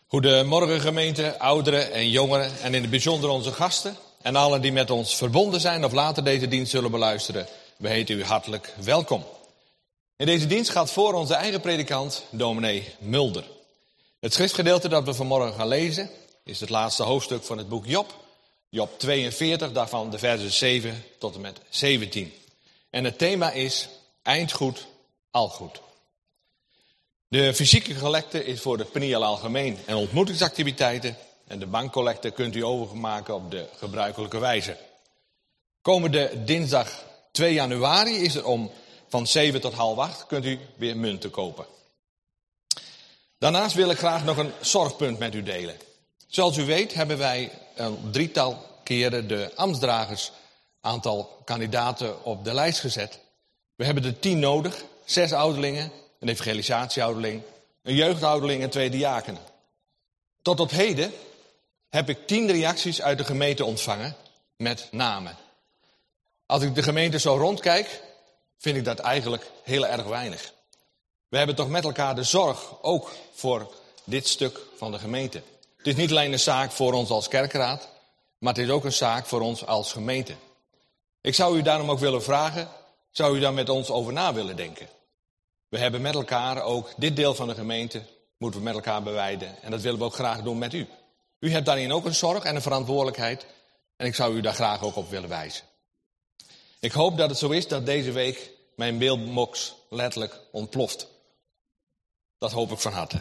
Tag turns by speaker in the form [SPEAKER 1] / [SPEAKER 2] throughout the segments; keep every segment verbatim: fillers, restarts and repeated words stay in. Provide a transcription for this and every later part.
[SPEAKER 1] Goedemorgen gemeente, ouderen en jongeren en in het bijzonder onze gasten en allen die met ons verbonden zijn of later deze dienst zullen beluisteren. We heten u hartelijk welkom. In deze dienst gaat voor onze eigen predikant, dominee Mulder. Het schriftgedeelte dat we vanmorgen gaan lezen is het laatste hoofdstuk van het boek Job. Job tweeënveertig, daarvan de versen zeven tot en met zeventien. En het thema is eind goed, al goed. De fysieke collecte is voor de Peniel Algemeen en ontmoetingsactiviteiten. En de bankcollecte kunt u overmaken op de gebruikelijke wijze. Komende dinsdag twee januari is er om van zeven tot half acht kunt u weer munten kopen. Daarnaast wil ik graag nog een zorgpunt met u delen. Zoals u weet hebben wij een drietal keren de ambtsdragers aantal kandidaten op de lijst gezet. We hebben er tien nodig, zes ouderlingen, een evangelisatieouderling, een jeugdouderling en twee diakenen. Tot op heden heb ik tien reacties uit de gemeente ontvangen met namen. Als ik de gemeente zo rondkijk, vind ik dat eigenlijk heel erg weinig. We hebben toch met elkaar de zorg ook voor dit stuk van de gemeente. Het is niet alleen een zaak voor ons als kerkraad, maar het is ook een zaak voor ons als gemeente. Ik zou u daarom ook willen vragen, zou u daar met ons over na willen denken? We hebben met elkaar ook dit deel van de gemeente, moeten we met elkaar bewijden. En dat willen we ook graag doen met u. U hebt daarin ook een zorg en een verantwoordelijkheid. En ik zou u daar graag ook op willen wijzen. Ik hoop dat het zo is dat deze week mijn mailbox letterlijk ontploft. Dat hoop ik van harte.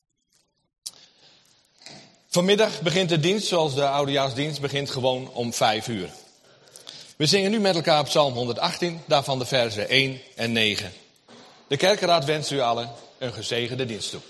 [SPEAKER 1] Vanmiddag begint de dienst, zoals de oudejaarsdienst, begint gewoon om vijf uur. We zingen nu met elkaar Psalm honderdachttien, daarvan de versen één en negen. De kerkenraad wenst u allen een gezegende dienst toe.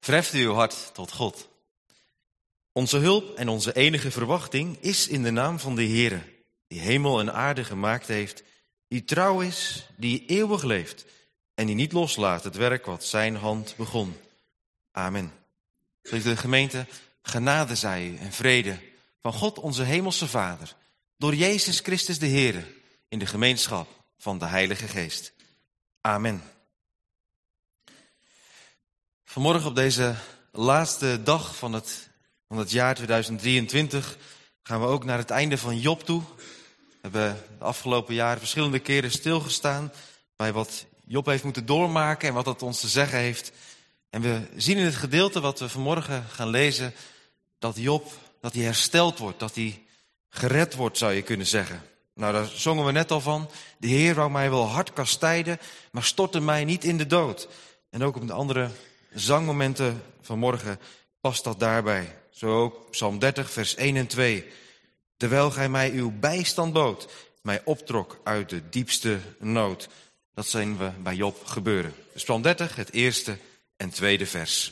[SPEAKER 2] Verheft uw hart tot God. Onze hulp en onze enige verwachting is in de naam van de Heere, die hemel en aarde gemaakt heeft, die trouw is, die eeuwig leeft en die niet loslaat het werk wat zijn hand begon. Amen. Geliefde gemeente, genade zij u en vrede van God onze hemelse Vader, door Jezus Christus de Heere, in de gemeenschap van de Heilige Geest. Amen. Vanmorgen op deze laatste dag van het, van het jaar tweeduizend drieëntwintig gaan we ook naar het einde van Job toe. We hebben de afgelopen jaren verschillende keren stilgestaan bij wat Job heeft moeten doormaken en wat dat ons te zeggen heeft. En we zien in het gedeelte wat we vanmorgen gaan lezen, dat Job, dat hij hersteld wordt, dat hij gered wordt, zou je kunnen zeggen. Nou, daar zongen we net al van. De Heer wou mij wel hard kastijden, maar stortte mij niet in de dood. En ook op de andere zangmomenten vanmorgen past dat daarbij. Zo ook Psalm dertig, vers één en twee. Terwijl gij mij uw bijstand bood, mij optrok uit de diepste nood. Dat zien we bij Job gebeuren. Dus Psalm dertig, het eerste en tweede vers.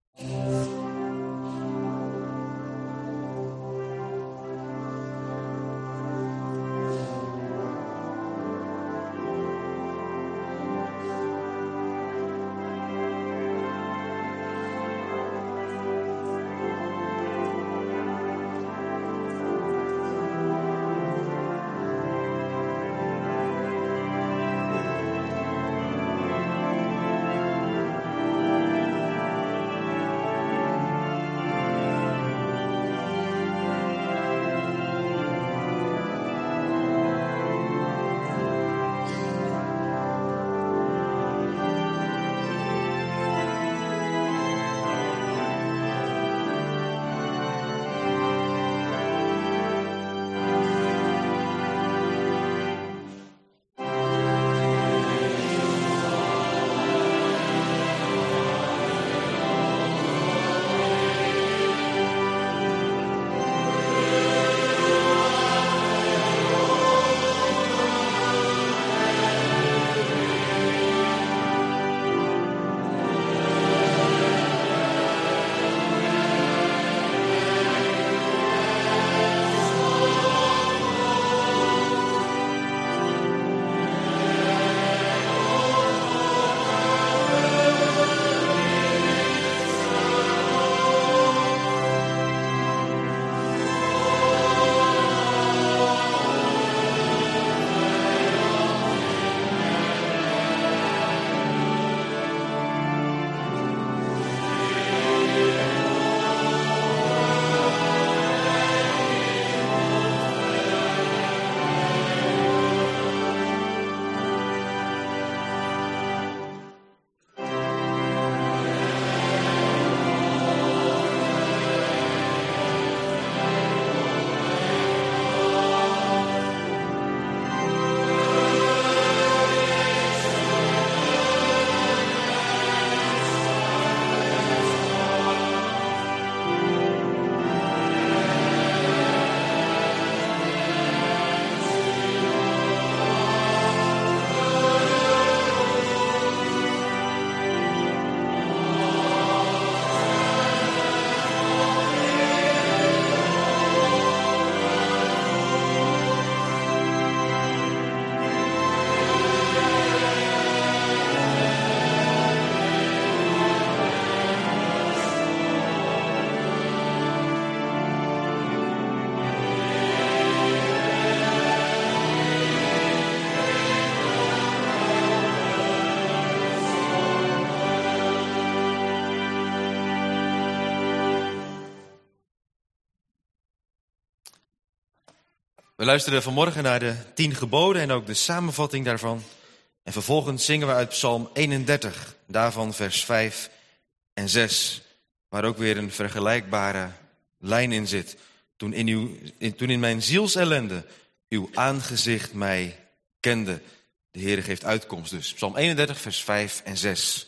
[SPEAKER 2] We luisteren vanmorgen naar de tien geboden en ook de samenvatting daarvan. En vervolgens zingen we uit Psalm eenendertig, daarvan vers vijf en zes. Waar ook weer een vergelijkbare lijn in zit. Toen in, uw, in, toen in mijn zielsellende uw aangezicht mij kende. De Heere geeft uitkomst dus. Psalm eenendertig, vers vijf en zes.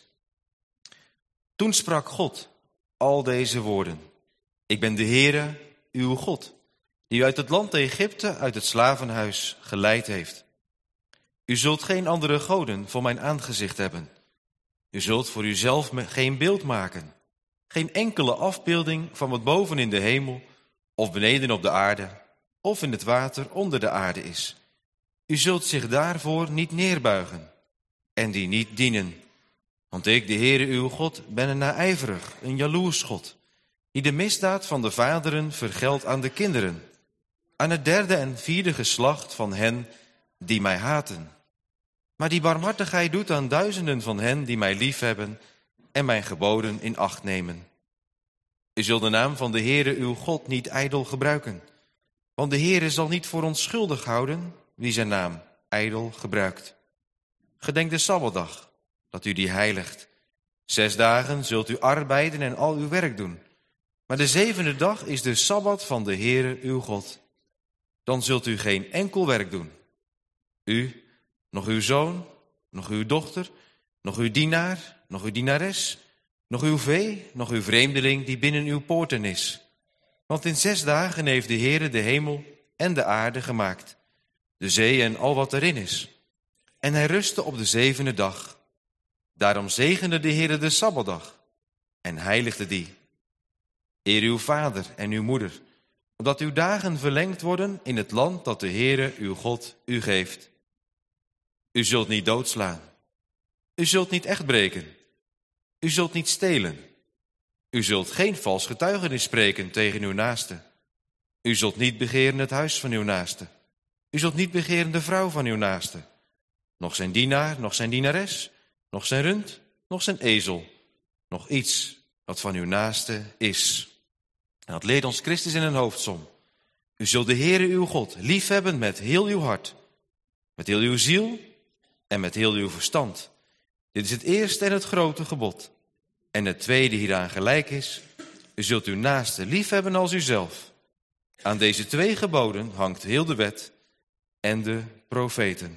[SPEAKER 2] Toen sprak God al deze woorden. Ik ben de Heere, uw God, die u uit het land Egypte, uit het slavenhuis geleid heeft. U zult geen andere goden voor mijn aangezicht hebben. U zult voor uzelf geen beeld maken. geen enkele afbeelding van wat boven in de hemel of beneden op de aarde of in het water onder de aarde is. U zult zich daarvoor niet neerbuigen en die niet dienen. Want ik, de Heere uw God, ben een naijverig, een jaloers God, die de misdaad van de vaderen vergeldt aan de kinderen, aan het derde en vierde geslacht van hen die mij haten. Maar die barmhartigheid doet aan duizenden van hen die mij liefhebben en mijn geboden in acht nemen. U zult de naam van de Heere uw God niet ijdel gebruiken, want de Heere zal niet voor onschuldig houden wie zijn naam ijdel gebruikt. Gedenk de Sabbatdag, dat u die heiligt. Zes dagen zult u arbeiden en al uw werk doen. Maar de zevende dag is de Sabbat van de Heere uw God. Dan zult u geen enkel werk doen. U, nog uw zoon, nog uw dochter, nog uw dienaar, nog uw dienares, nog uw vee, nog uw vreemdeling die binnen uw poorten is. Want in zes dagen heeft de Heere de hemel en de aarde gemaakt, de zee en al wat erin is. En hij rustte op de zevende dag. Daarom zegende de Heere de Sabbatdag en heiligde die. Eer uw vader en uw moeder, opdat uw dagen verlengd worden in het land dat de Heere uw God u geeft. U zult niet doodslaan. U zult niet echt breken. U zult niet stelen. U zult geen vals getuigenis spreken tegen uw naaste. U zult niet begeren het huis van uw naaste. U zult niet begeren de vrouw van uw naaste. Nog zijn dienaar, nog zijn dienares, nog zijn rund, nog zijn ezel. Nog iets wat van uw naaste is. En dat leert ons Christus in een hoofdsom. U zult de Heere uw God liefhebben met heel uw hart, met heel uw ziel en met heel uw verstand. Dit is het eerste en het grote gebod. En het tweede hieraan gelijk is, u zult uw naaste liefhebben als uzelf. Aan deze twee geboden hangt heel de wet en de profeten.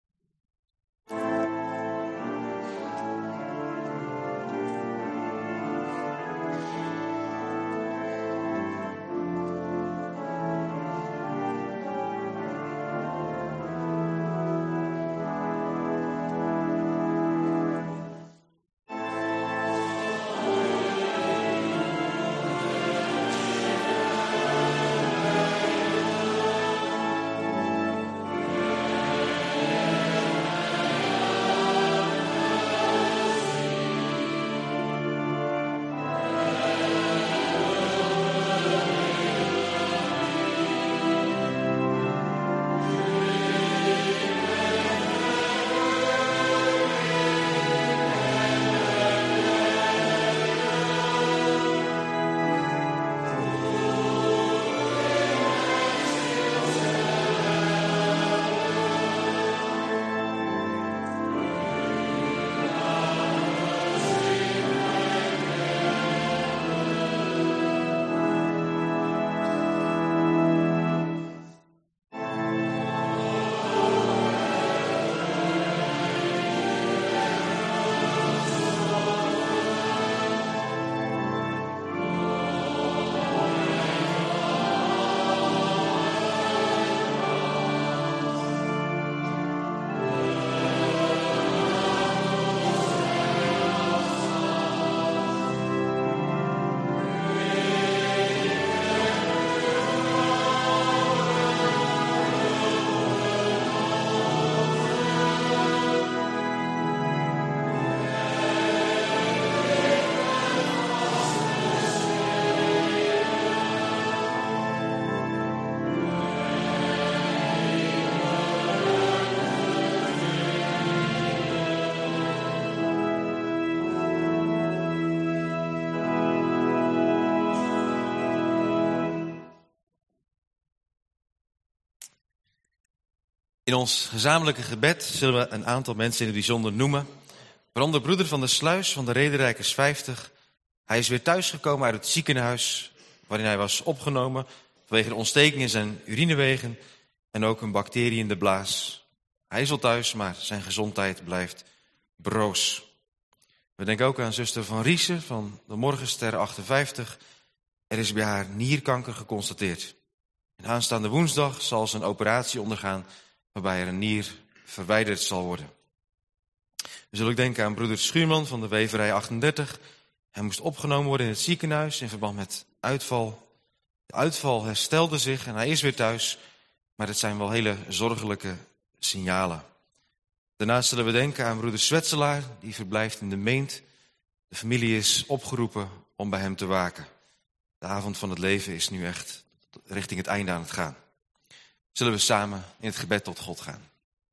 [SPEAKER 2] In ons gezamenlijke gebed zullen we een aantal mensen in het bijzonder noemen. Waaronder broeder van de Sluis van de Rederijkers vijftig. Hij is weer thuisgekomen uit het ziekenhuis waarin hij was opgenomen vanwege een ontsteking in zijn urinewegen en ook een bacterie in de blaas. Hij is al thuis, maar zijn gezondheid blijft broos. We denken ook aan zuster Van Riesen van de Morgenster achtenvijftig. Er is bij haar nierkanker geconstateerd. En aanstaande woensdag zal ze een operatie ondergaan waarbij er een nier verwijderd zal worden. We zullen ook denken aan broeder Schuurman van de Weverij achtendertig. Hij moest opgenomen worden in het ziekenhuis in verband met uitval. De uitval herstelde zich en hij is weer thuis. Maar het zijn wel hele zorgelijke signalen. Daarnaast zullen we denken aan broeder Zwetselaar, die verblijft in de Meent. De familie is opgeroepen om bij hem te waken. De avond van het leven is nu echt richting het einde aan het gaan. Zullen we samen in het gebed tot God gaan.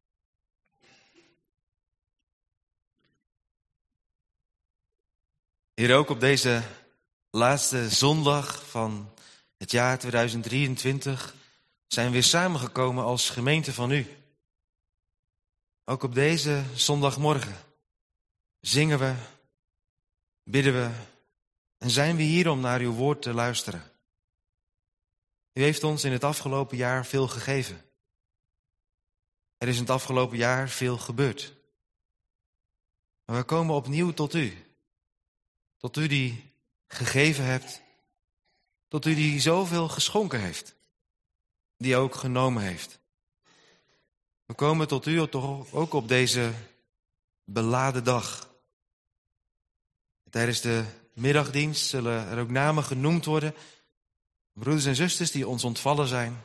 [SPEAKER 2] Heer, ook op deze laatste zondag van het jaar tweeduizend drieëntwintig zijn we weer samengekomen als gemeente van u. Ook op deze zondagmorgen zingen we, bidden we en zijn we hier om naar uw woord te luisteren. U heeft ons in het afgelopen jaar veel gegeven. Er is in het afgelopen jaar veel gebeurd. Maar we komen opnieuw tot u. Tot u die gegeven hebt. Tot u die zoveel geschonken heeft. Die ook genomen heeft. We komen tot u toch ook op deze beladen dag. Tijdens de middagdienst zullen er ook namen genoemd worden. Broeders en zusters die ons ontvallen zijn.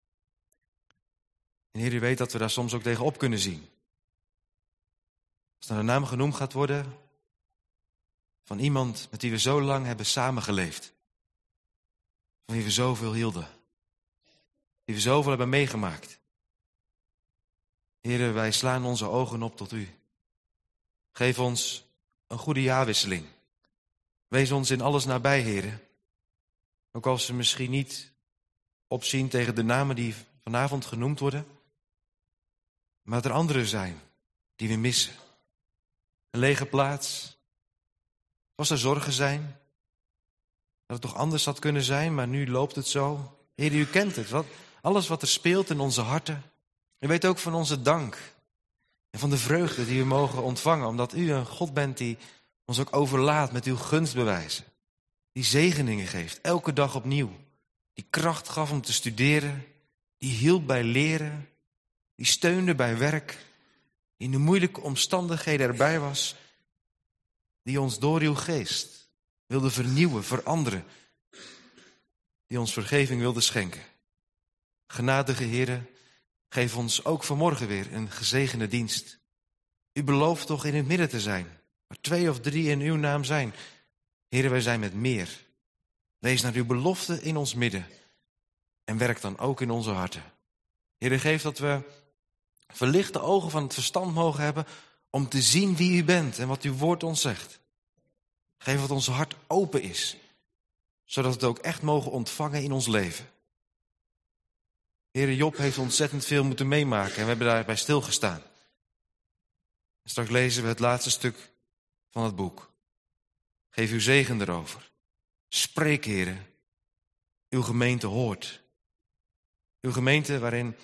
[SPEAKER 2] En Heer, u weet dat we daar soms ook tegenop kunnen zien. Als er een naam genoemd gaat worden van iemand met wie we zo lang hebben samengeleefd. Van wie we zoveel hielden. Die we zoveel hebben meegemaakt. Heer, wij slaan onze ogen op tot u. Geef ons een goede jaarwisseling. Wees ons in alles nabij, Heer. Ook als we misschien niet opzien tegen de namen die vanavond genoemd worden. Maar dat er anderen zijn die we missen. Een lege plaats. Als er zorgen zijn. Dat het toch anders had kunnen zijn, maar nu loopt het zo. Heer, u kent het. Wat, alles wat er speelt in onze harten. U weet ook van onze dank. En van de vreugde die we mogen ontvangen. Omdat u een God bent die ons ook overlaat met uw gunstbewijzen. Die zegeningen geeft, elke dag opnieuw. Die kracht gaf om te studeren. Die hielp bij leren. Die steunde bij werk. Die in de moeilijke omstandigheden erbij was. Die ons door uw geest wilde vernieuwen, veranderen. Die ons vergeving wilde schenken. Genadige Heere, geef ons ook vanmorgen weer een gezegende dienst. U belooft toch in het midden te zijn. Waar twee of drie in uw naam zijn. Heere, wij zijn met meer. Wees naar uw belofte in ons midden. En werk dan ook in onze harten. Heere, geef dat we verlichte ogen van het verstand mogen hebben om te zien wie u bent en wat uw woord ons zegt. Geef dat ons hart open is, zodat we het ook echt mogen ontvangen in ons leven. Heere, Job heeft ontzettend veel moeten meemaken en we hebben daarbij stilgestaan. En straks lezen we het laatste stuk van het boek. Geef uw zegen erover. Spreek, Heere. Uw gemeente hoort. Uw gemeente waarin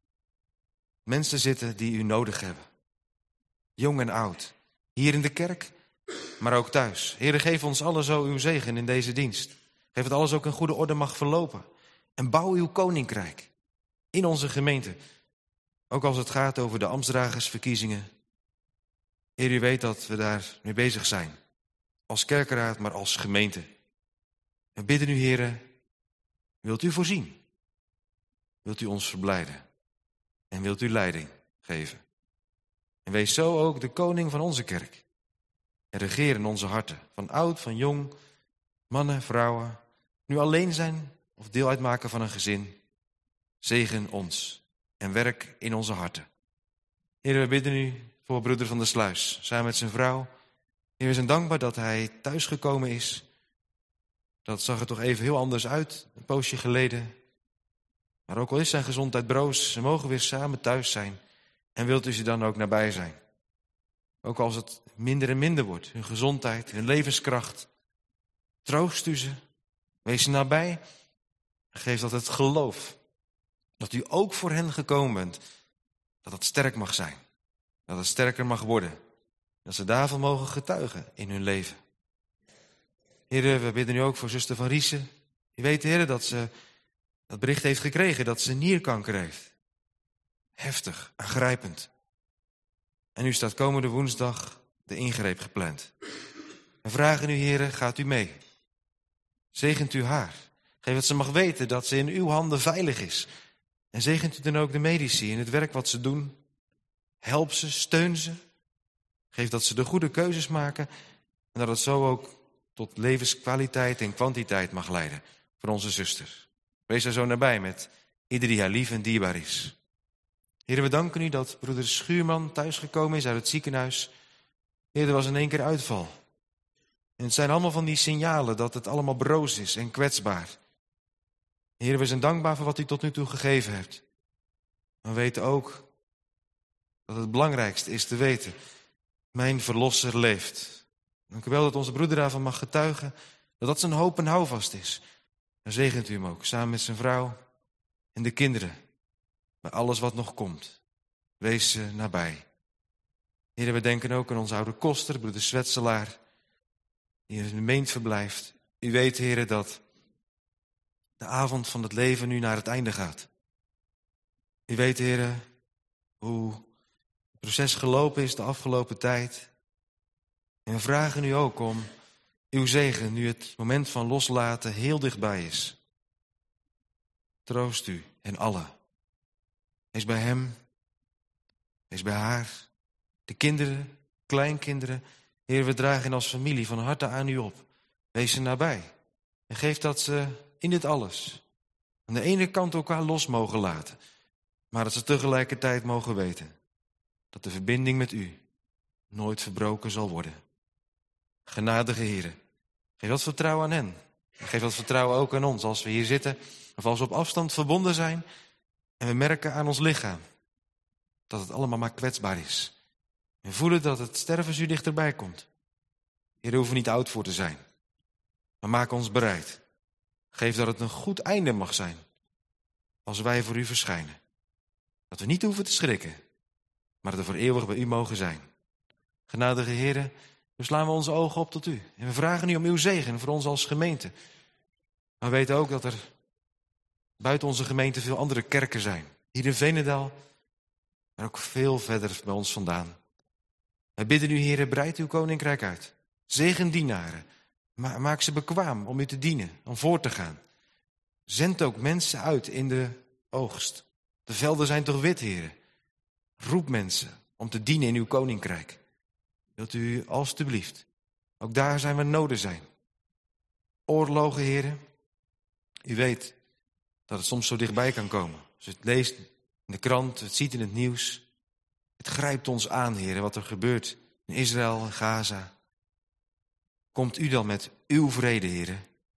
[SPEAKER 2] mensen zitten die u nodig hebben. Jong en oud. Hier in de kerk, maar ook thuis. Heere, geef ons allen zo uw zegen in deze dienst. Geef dat alles ook in goede orde mag verlopen. En bouw uw koninkrijk in onze gemeente. Ook als het gaat over de ambtsdragersverkiezingen. Heer, u weet dat we daar mee bezig zijn. Als kerkenraad, maar als gemeente. We bidden u, Heere, wilt u voorzien? Wilt u ons verblijden? En wilt u leiding geven? En wees zo ook de koning van onze kerk. En regeer in onze harten, van oud, van jong, mannen, vrouwen, nu alleen zijn of deel uitmaken van een gezin. Zegen ons en werk in onze harten. Heer, we bidden u voor broeder van der Sluis, samen met zijn vrouw. Heer, we zijn dankbaar dat hij thuisgekomen is. Dat zag er toch even heel anders uit, een poosje geleden. Maar ook al is zijn gezondheid broos, ze mogen weer samen thuis zijn. En wilt u ze dan ook nabij zijn. Ook als het minder en minder wordt, hun gezondheid, hun levenskracht. Troost u ze, wees ze nabij. Geef dat het geloof, dat u ook voor hen gekomen bent, dat het sterk mag zijn. Dat het sterker mag worden. Dat ze daarvan mogen getuigen in hun leven. Heer, we bidden u ook voor zuster Van Riesen. U weet, Heer, dat ze dat bericht heeft gekregen dat ze nierkanker heeft. Heftig, aangrijpend. En nu staat komende woensdag de ingreep gepland. We vragen u, Heere, gaat u mee. Zegent u haar. Geef dat ze mag weten dat ze in uw handen veilig is. En zegent u dan ook de medici in het werk wat ze doen. Help ze, steun ze. Geef dat ze de goede keuzes maken. En dat het zo ook tot levenskwaliteit en kwantiteit mag leiden voor onze zuster. Wees daar zo nabij met ieder die haar lief en dierbaar is. Heer, we danken u dat broeder Schuurman thuisgekomen is uit het ziekenhuis. Heer, er was in één keer uitval. En het zijn allemaal van die signalen dat het allemaal broos is en kwetsbaar. Heer, we zijn dankbaar voor wat u tot nu toe gegeven hebt. Maar we weten ook dat het belangrijkste is te weten. Mijn verlosser leeft. Dank u wel dat onze broeder daarvan mag getuigen. Dat dat zijn hoop en houvast is. En zegent u hem ook, samen met zijn vrouw en de kinderen. Bij alles wat nog komt. Wees ze nabij. Heer, we denken ook aan onze oude koster, broeder Zwetselaar. Die in de meent verblijft. U weet, Heer, dat de avond van het leven nu naar het einde gaat. U weet, Heer, hoe het proces gelopen is de afgelopen tijd. En we vragen u ook om uw zegen, nu het moment van loslaten heel dichtbij is. Troost u en allen. Wees bij hem, wees bij haar, de kinderen, kleinkinderen. Heer, we dragen als familie van harte aan u op. Wees ze nabij. En geef dat ze in dit alles aan de ene kant elkaar los mogen laten. Maar dat ze tegelijkertijd mogen weten dat de verbinding met u nooit verbroken zal worden. Genadige Heer, geef dat vertrouwen aan hen. En geef dat vertrouwen ook aan ons als we hier zitten of als we op afstand verbonden zijn. En we merken aan ons lichaam dat het allemaal maar kwetsbaar is. En voelen dat het sterven u dichterbij komt. Heer, we hoeven niet oud voor te zijn. Maar maak ons bereid. Geef dat het een goed einde mag zijn. Als wij voor u verschijnen. Dat we niet hoeven te schrikken. Maar dat we voor eeuwig bij u mogen zijn. Genadige Heer, nu slaan we onze ogen op tot u. En we vragen u om uw zegen voor ons als gemeente. Maar we weten ook dat er buiten onze gemeente veel andere kerken zijn. Hier in Veenendaal, maar ook veel verder bij ons vandaan. Wij bidden u, Heer, breid uw koninkrijk uit. Zegen dienaren. Ma- maak ze bekwaam om u te dienen, om voor te gaan. Zend ook mensen uit in de oogst. De velden zijn toch wit, Heer. Roep mensen om te dienen in uw koninkrijk. Wilt u alstublieft, ook daar zijn we noden zijn. Oorlogen, Heer. U weet dat het soms zo dichtbij kan komen. Als u het leest in de krant, het ziet in het nieuws. Het grijpt ons aan, Heer, wat er gebeurt in Israël en Gaza. Komt u dan met uw vrede, Heer,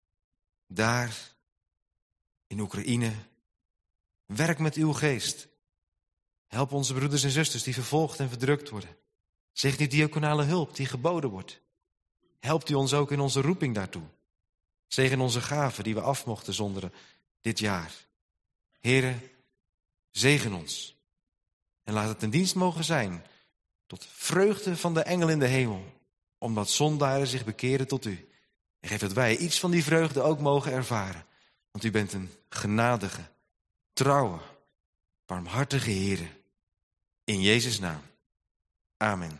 [SPEAKER 2] daar in Oekraïne. Werk met uw geest. Help onze broeders en zusters die vervolgd en verdrukt worden. Zeg die diaconale hulp die geboden wordt. Helpt u ons ook in onze roeping daartoe. Zegen onze gaven die we af mochten zonderen dit jaar. Heere, zegen ons. En laat het een dienst mogen zijn tot vreugde van de engel in de hemel. Omdat zondaren zich bekeren tot u. En geef dat wij iets van die vreugde ook mogen ervaren. Want u bent een genadige, trouwe, barmhartige Heere. In Jezus' naam. Amen.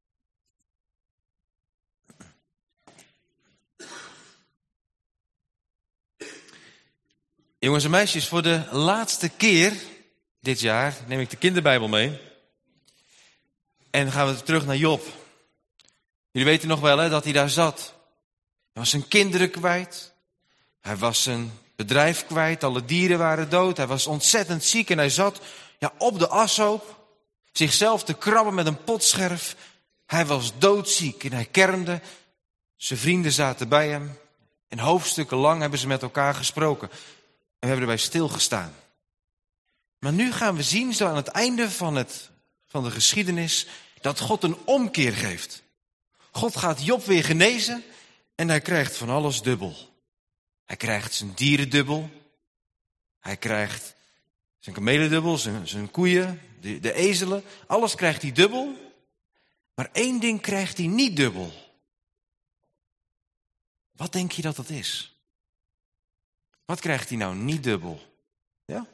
[SPEAKER 2] Jongens en meisjes, voor de laatste keer dit jaar neem ik de kinderbijbel mee. En dan gaan we terug naar Job. Jullie weten nog wel hè, dat hij daar zat. Hij was zijn kinderen kwijt. Hij was zijn bedrijf kwijt. Alle dieren waren dood. Hij was ontzettend ziek en hij zat ja, op de ashoop. Zichzelf te krabben met een potscherf. Hij was doodziek en hij kermde. Zijn vrienden zaten bij hem. En hoofdstukken lang hebben ze met elkaar gesproken. En we hebben erbij stilgestaan. Maar nu gaan we zien, zo aan het einde van, het, van de geschiedenis, dat God een omkeer geeft. God gaat Job weer genezen en hij krijgt van alles dubbel. Hij krijgt zijn dieren dubbel. Hij krijgt zijn kamelen dubbel, zijn, zijn koeien, de, de ezelen. Alles krijgt hij dubbel. Maar één ding krijgt hij niet dubbel. Wat denk je dat dat is? Wat krijgt hij nou niet dubbel? Ja?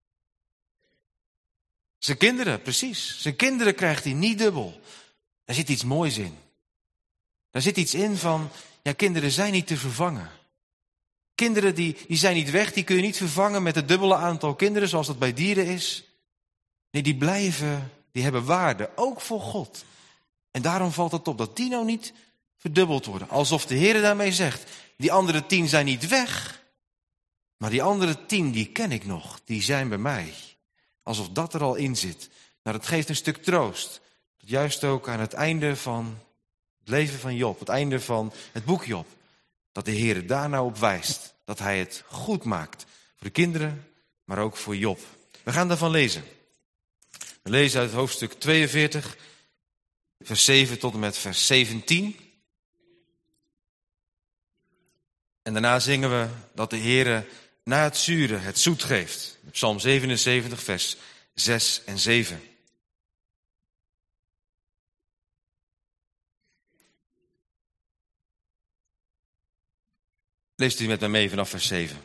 [SPEAKER 2] Zijn kinderen, precies. Zijn kinderen krijgt hij niet dubbel. Daar zit iets moois in. Daar zit iets in van, ja, kinderen zijn niet te vervangen. Kinderen die, die zijn niet weg, die kun je niet vervangen met het dubbele aantal kinderen zoals dat bij dieren is. Nee, die blijven, die hebben waarde, ook voor God. En daarom valt het op dat die nou niet verdubbeld worden. Alsof de Heer daarmee zegt, die andere tien zijn niet weg, maar die andere tien, die ken ik nog, die zijn bij mij. Alsof dat er al in zit. Nou, dat geeft een stuk troost. Juist ook aan het einde van het leven van Job, het einde van het boek Job. Dat de Heer daar nou op wijst. Dat hij het goed maakt. Voor de kinderen, maar ook voor Job. We gaan daarvan lezen. We lezen uit hoofdstuk tweeënveertig, vers zeven tot en met vers zeventien. En daarna zingen we dat de Heer na het zure het zoet geeft. Psalm zevenenzeventig, vers zes en zeven. Leest u met mij mee vanaf vers zeven.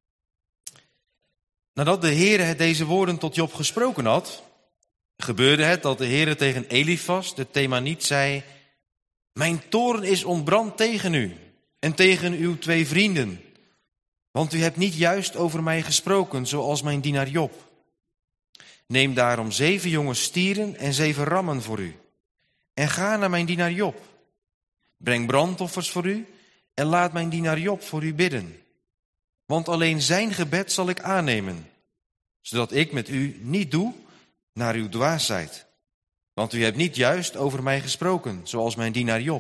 [SPEAKER 2] Nadat de Heere deze woorden tot Job gesproken had, gebeurde het dat de Heere tegen Elifas, de Themaniet, zei: Mijn toorn is ontbrand tegen u en tegen uw twee vrienden, want u hebt niet juist over mij gesproken, zoals mijn dienaar Job. Neem daarom zeven jonge stieren en zeven rammen voor u, en ga naar mijn dienaar Job. Breng brandoffers voor u, en laat mijn dienaar Job voor u bidden. Want alleen zijn gebed zal ik aannemen, zodat ik met u niet doe naar uw dwaasheid. Want u hebt niet juist over mij gesproken, zoals mijn dienaar Job.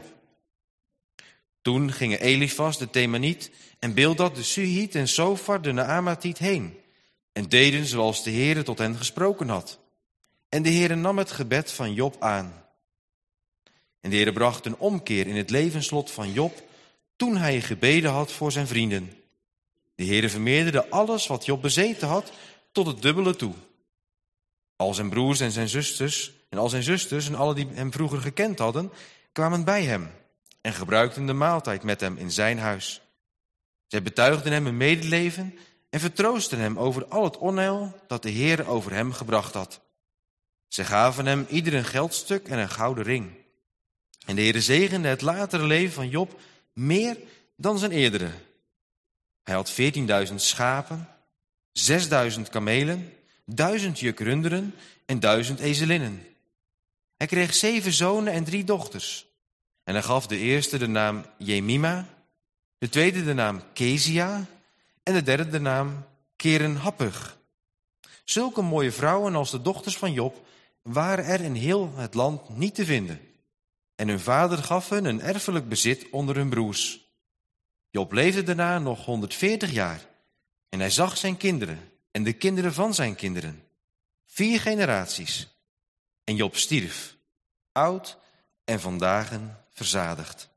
[SPEAKER 2] Toen gingen Elifas de Themaniet en Bildad de Suhiet en Sofar de Naamatiet heen, en deden zoals de Heere tot hen gesproken had. En de Heere nam het gebed van Job aan. En de Heere bracht een omkeer in het levenslot van Job, toen hij gebeden had voor zijn vrienden. De Heere vermeerderde alles wat Job bezeten had tot het dubbele toe. Al zijn broers en zijn zusters en al zijn zusters en alle die hem vroeger gekend hadden, kwamen bij hem en gebruikten de maaltijd met hem in zijn huis. Zij betuigden hem een medeleven en vertroosten hem over al het onheil dat de Heere over hem gebracht had. Zij gaven hem ieder een geldstuk en een gouden ring. En de Heere zegende het latere leven van Job meer dan zijn eerdere. Hij had veertienduizend schapen, zesduizend kamelen, duizend juk runderen en duizend ezelinnen. Hij kreeg zeven zonen en drie dochters. En hij gaf de eerste de naam Jemima, de tweede de naam Kezia en de derde de naam Keren-Happug. Zulke mooie vrouwen als de dochters van Job waren er in heel het land niet te vinden. En hun vader gaf hun een erfelijk bezit onder hun broers. Job leefde daarna nog honderdveertig jaar. En hij zag zijn kinderen en de kinderen van zijn kinderen. Vier generaties. En Job stierf, oud en van dagen verzadigd.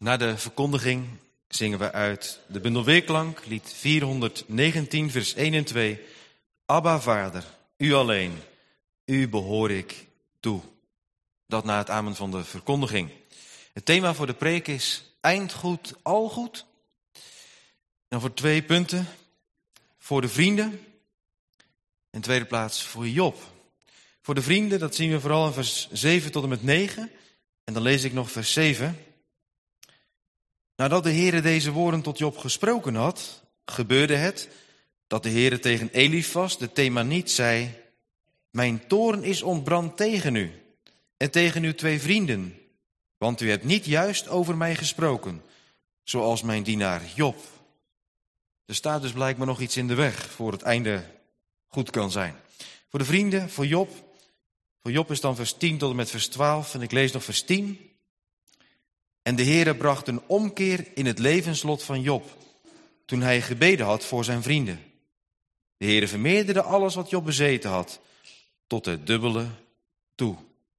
[SPEAKER 2] Na de verkondiging zingen we uit de bundel Weerklank, lied vierhonderdnegentien, vers één en twee. Abba, Vader, u alleen, u behoor ik toe. Dat na het amen van de verkondiging. Het thema voor de preek is eindgoed, al goed. Dan voor twee punten. Voor de vrienden. In tweede plaats voor Job. Voor de vrienden, dat zien we vooral in vers zeven tot en met negen. En dan lees ik nog vers zeven. Nadat de Heere deze woorden tot Job gesproken had, gebeurde het dat de Heere tegen Elifas, de Themaniet, zei: Mijn toorn is ontbrand tegen u en tegen uw twee vrienden, want u hebt niet juist over mij gesproken, zoals mijn dienaar Job. Er staat dus blijkbaar nog iets in de weg voor het einde goed kan zijn. Voor de vrienden, voor Job. Voor Job is dan vers tien tot en met vers twaalf en ik lees nog vers tien. En de Heere bracht een omkeer in het levenslot van Job, toen hij gebeden had voor zijn vrienden. De Heere vermeerderde alles wat Job bezeten had, tot het dubbele toe.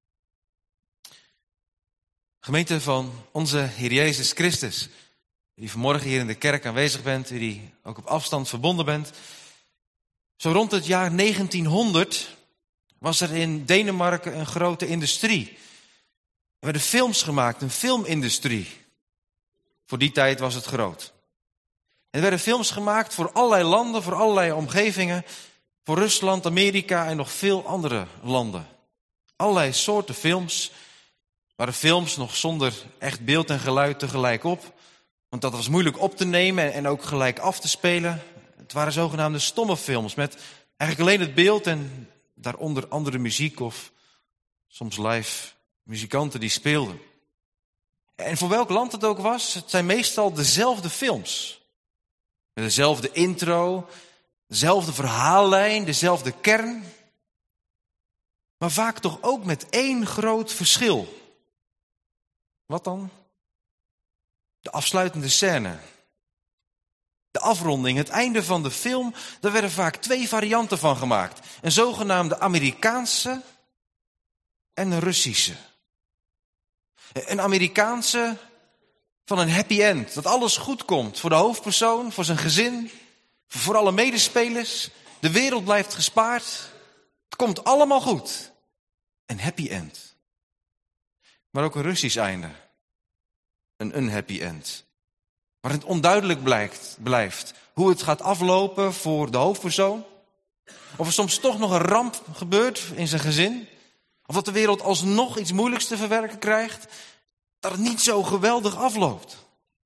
[SPEAKER 2] Gemeente van onze Heer Jezus Christus, die vanmorgen hier in de kerk aanwezig bent, die ook op afstand verbonden bent. Zo rond het jaar negentienhonderd was er in Denemarken een grote industrie. Er werden films gemaakt, een filmindustrie. Voor die tijd was het groot. Er werden films gemaakt voor allerlei landen, voor allerlei omgevingen. Voor Rusland, Amerika en nog veel andere landen. Allerlei soorten films. Waren films nog zonder echt beeld en geluid tegelijk op. Want dat was moeilijk op te nemen en ook gelijk af te spelen. Het waren zogenaamde stomme films met eigenlijk alleen het beeld en daaronder andere muziek of soms live muzikanten die speelden. En voor welk land het ook was, het zijn meestal dezelfde films. Met dezelfde intro, dezelfde verhaallijn, dezelfde kern. Maar vaak toch ook met één groot verschil. Wat dan? De afsluitende scène. De afronding, het einde van de film, daar werden vaak twee varianten van gemaakt. Een zogenaamde Amerikaanse en een Russische. Een Amerikaanse van een happy end. Dat alles goed komt voor de hoofdpersoon, voor zijn gezin, voor alle medespelers. De wereld blijft gespaard. Het komt allemaal goed. Een happy end. Maar ook een Russisch einde. Een unhappy end. Waarin het onduidelijk blijkt, blijft hoe het gaat aflopen voor de hoofdpersoon. Of er soms toch nog een ramp gebeurt in zijn gezin. Of dat de wereld alsnog iets moeilijks te verwerken krijgt. Dat het niet zo geweldig afloopt.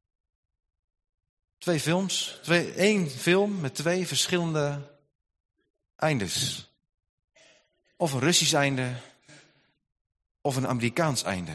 [SPEAKER 2] Twee films, twee, één film met twee verschillende eindes. Of een Russisch einde, of een Amerikaans einde.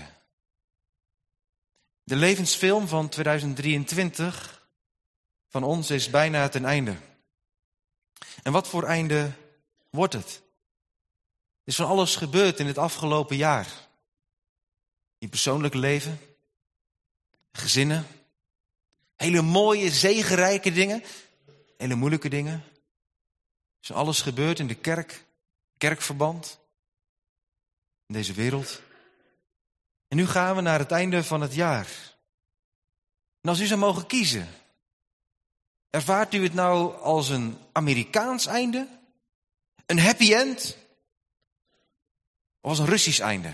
[SPEAKER 2] De levensfilm van tweeduizend drieëntwintig van ons is bijna ten einde. En wat voor einde wordt het? Er is van alles gebeurd in het afgelopen jaar. In persoonlijk leven, gezinnen, hele mooie, zegenrijke dingen, hele moeilijke dingen. Er is alles gebeurd in de kerk, kerkverband, in deze wereld. En nu gaan we naar het einde van het jaar. En als u zou mogen kiezen, ervaart u het nou als een Amerikaans einde, een happy end, of als een Russisch einde?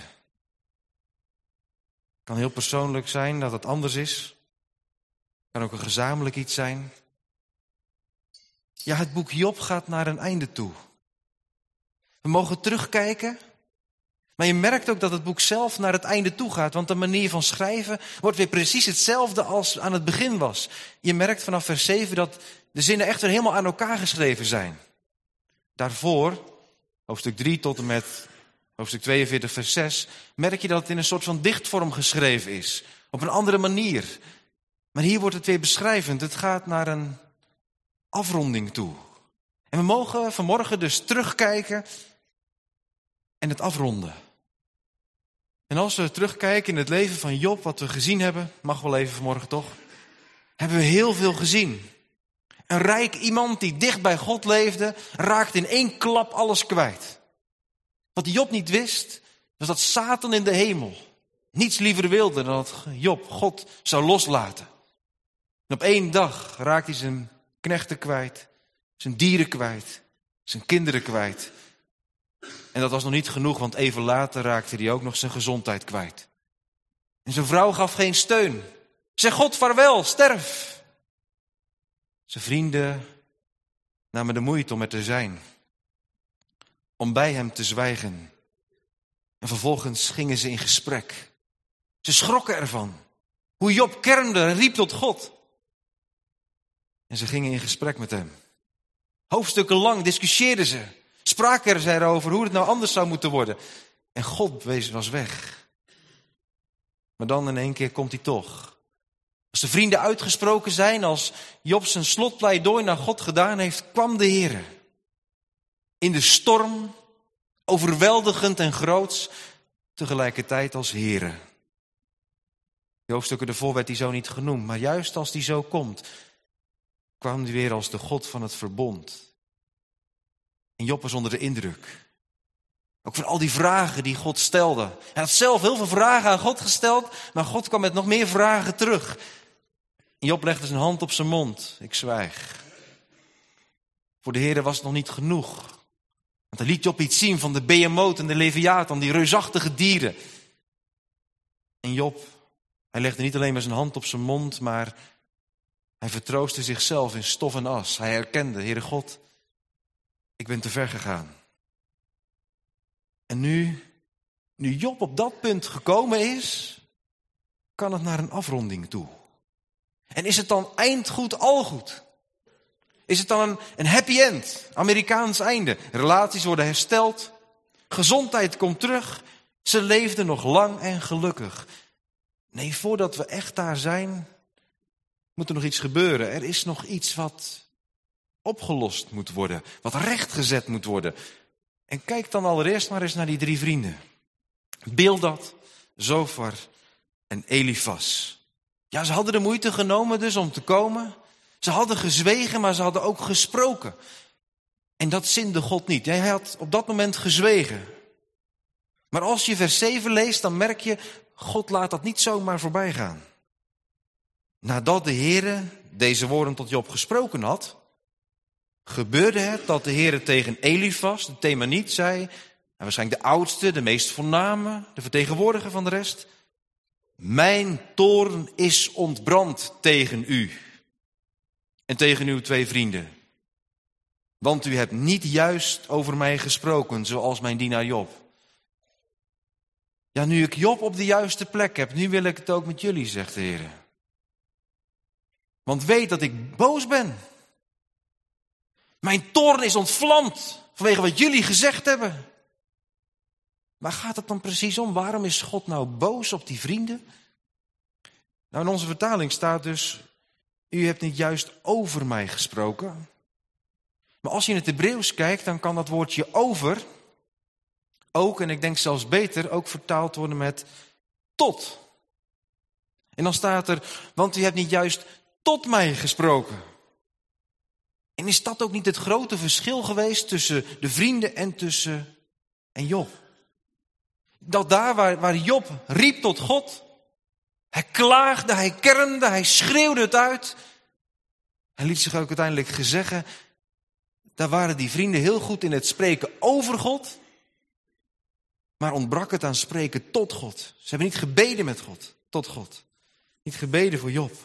[SPEAKER 2] Het kan heel persoonlijk zijn dat het anders is. Het kan ook een gezamenlijk iets zijn. Ja, het boek Job gaat naar een einde toe. We mogen terugkijken. Maar je merkt ook dat het boek zelf naar het einde toe gaat. Want de manier van schrijven wordt weer precies hetzelfde als aan het begin was. Je merkt vanaf vers zeven dat de zinnen echt weer helemaal aan elkaar geschreven zijn. Daarvoor, hoofdstuk drie tot en met hoofdstuk tweeënveertig vers zes, merk je dat het in een soort van dichtvorm geschreven is. Op een andere manier. Maar hier wordt het weer beschrijvend. Het gaat naar een afronding toe. En we mogen vanmorgen dus terugkijken en het afronden. En als we terugkijken in het leven van Job, wat we gezien hebben, mag wel even vanmorgen toch, hebben we heel veel gezien. Een rijk iemand die dicht bij God leefde, raakt in één klap alles kwijt. Wat Job niet wist, was dat Satan in de hemel niets liever wilde dan dat Job God zou loslaten. En op één dag raakt hij zijn knechten kwijt, zijn dieren kwijt, zijn kinderen kwijt. En dat was nog niet genoeg, want even later raakte hij ook nog zijn gezondheid kwijt. En zijn vrouw gaf geen steun. Zeg God vaarwel, sterf. Zijn vrienden namen de moeite om er te zijn. Om bij hem te zwijgen. En vervolgens gingen ze in gesprek. Ze schrokken ervan. Hoe Job kermde en riep tot God. En ze gingen in gesprek met hem. Hoofdstukken lang discussieerden ze. Spraken er erover hoe het nou anders zou moeten worden. En God was weg. Maar dan in één keer komt hij toch. Als de vrienden uitgesproken zijn, als Job zijn slotpleidooi naar God gedaan heeft, kwam de Heere. In de storm, overweldigend en groots, tegelijkertijd als Heere. De hoofdstukken ervoor werd hij zo niet genoemd, maar juist als hij zo komt, kwam hij weer als de God van het verbond. En Job was onder de indruk. Ook van al die vragen die God stelde. Hij had zelf heel veel vragen aan God gesteld, maar God kwam met nog meer vragen terug. En Job legde zijn hand op zijn mond. Ik zwijg. Voor de Heere was het nog niet genoeg. Want hij liet Job iets zien van de behemoot en de leviathan, die reusachtige dieren. En Job, hij legde niet alleen maar zijn hand op zijn mond, maar hij vertroostte zichzelf in stof en as. Hij herkende, Heere God, ik ben te ver gegaan. En nu, nu Job op dat punt gekomen is, kan het naar een afronding toe. En is het dan eindgoed al goed? Is het dan een, een happy end, Amerikaans einde? Relaties worden hersteld, gezondheid komt terug, ze leefden nog lang en gelukkig. Nee, voordat we echt daar zijn, moet er nog iets gebeuren. Er is nog iets wat opgelost moet worden, wat rechtgezet moet worden. En kijk dan allereerst maar eens naar die drie vrienden. Bildad, Zofar en Elifas. Ja, ze hadden de moeite genomen dus om te komen. Ze hadden gezwegen, maar ze hadden ook gesproken. En dat zinde God niet. Hij had op dat moment gezwegen. Maar als je vers zeven leest, dan merk je, God laat dat niet zomaar voorbij gaan. Nadat de Heere deze woorden tot Job gesproken had, gebeurde het dat de Heere tegen Elifas, de Themaniet, zei, en waarschijnlijk de oudste, de meest voorname, de vertegenwoordiger van de rest, mijn toorn is ontbrand tegen u en tegen uw twee vrienden. Want u hebt niet juist over mij gesproken, zoals mijn dienaar Job. Ja, nu ik Job op de juiste plek heb, nu wil ik het ook met jullie, zegt de Heere. Want weet dat ik boos ben. Mijn toorn is ontvlamd vanwege wat jullie gezegd hebben. Waar gaat het dan precies om? Waarom is God nou boos op die vrienden? Nou, in onze vertaling staat dus, u hebt niet juist over mij gesproken. Maar als je in het Hebreeuws kijkt, dan kan dat woordje over ook, en ik denk zelfs beter, ook vertaald worden met tot. En dan staat er, want u hebt niet juist tot mij gesproken. En is dat ook niet het grote verschil geweest tussen de vrienden en tussen en Job? Dat daar waar, waar Job riep tot God, hij klaagde, hij kermde, hij schreeuwde het uit. Hij liet zich ook uiteindelijk gezeggen, daar waren die vrienden heel goed in het spreken over God, maar ontbrak het aan spreken tot God. Ze hebben niet gebeden met God, tot God. Niet gebeden voor Job.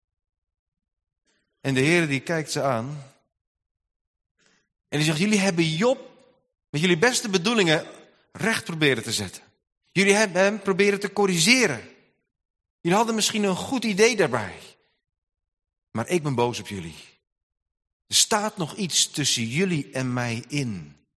[SPEAKER 2] En de Heer die kijkt ze aan. En die zegt, jullie hebben Job met jullie beste bedoelingen recht proberen te zetten. Jullie hebben hem proberen te corrigeren. Jullie hadden misschien een goed idee daarbij. Maar ik ben boos op jullie. Er staat nog iets tussen jullie en mij in.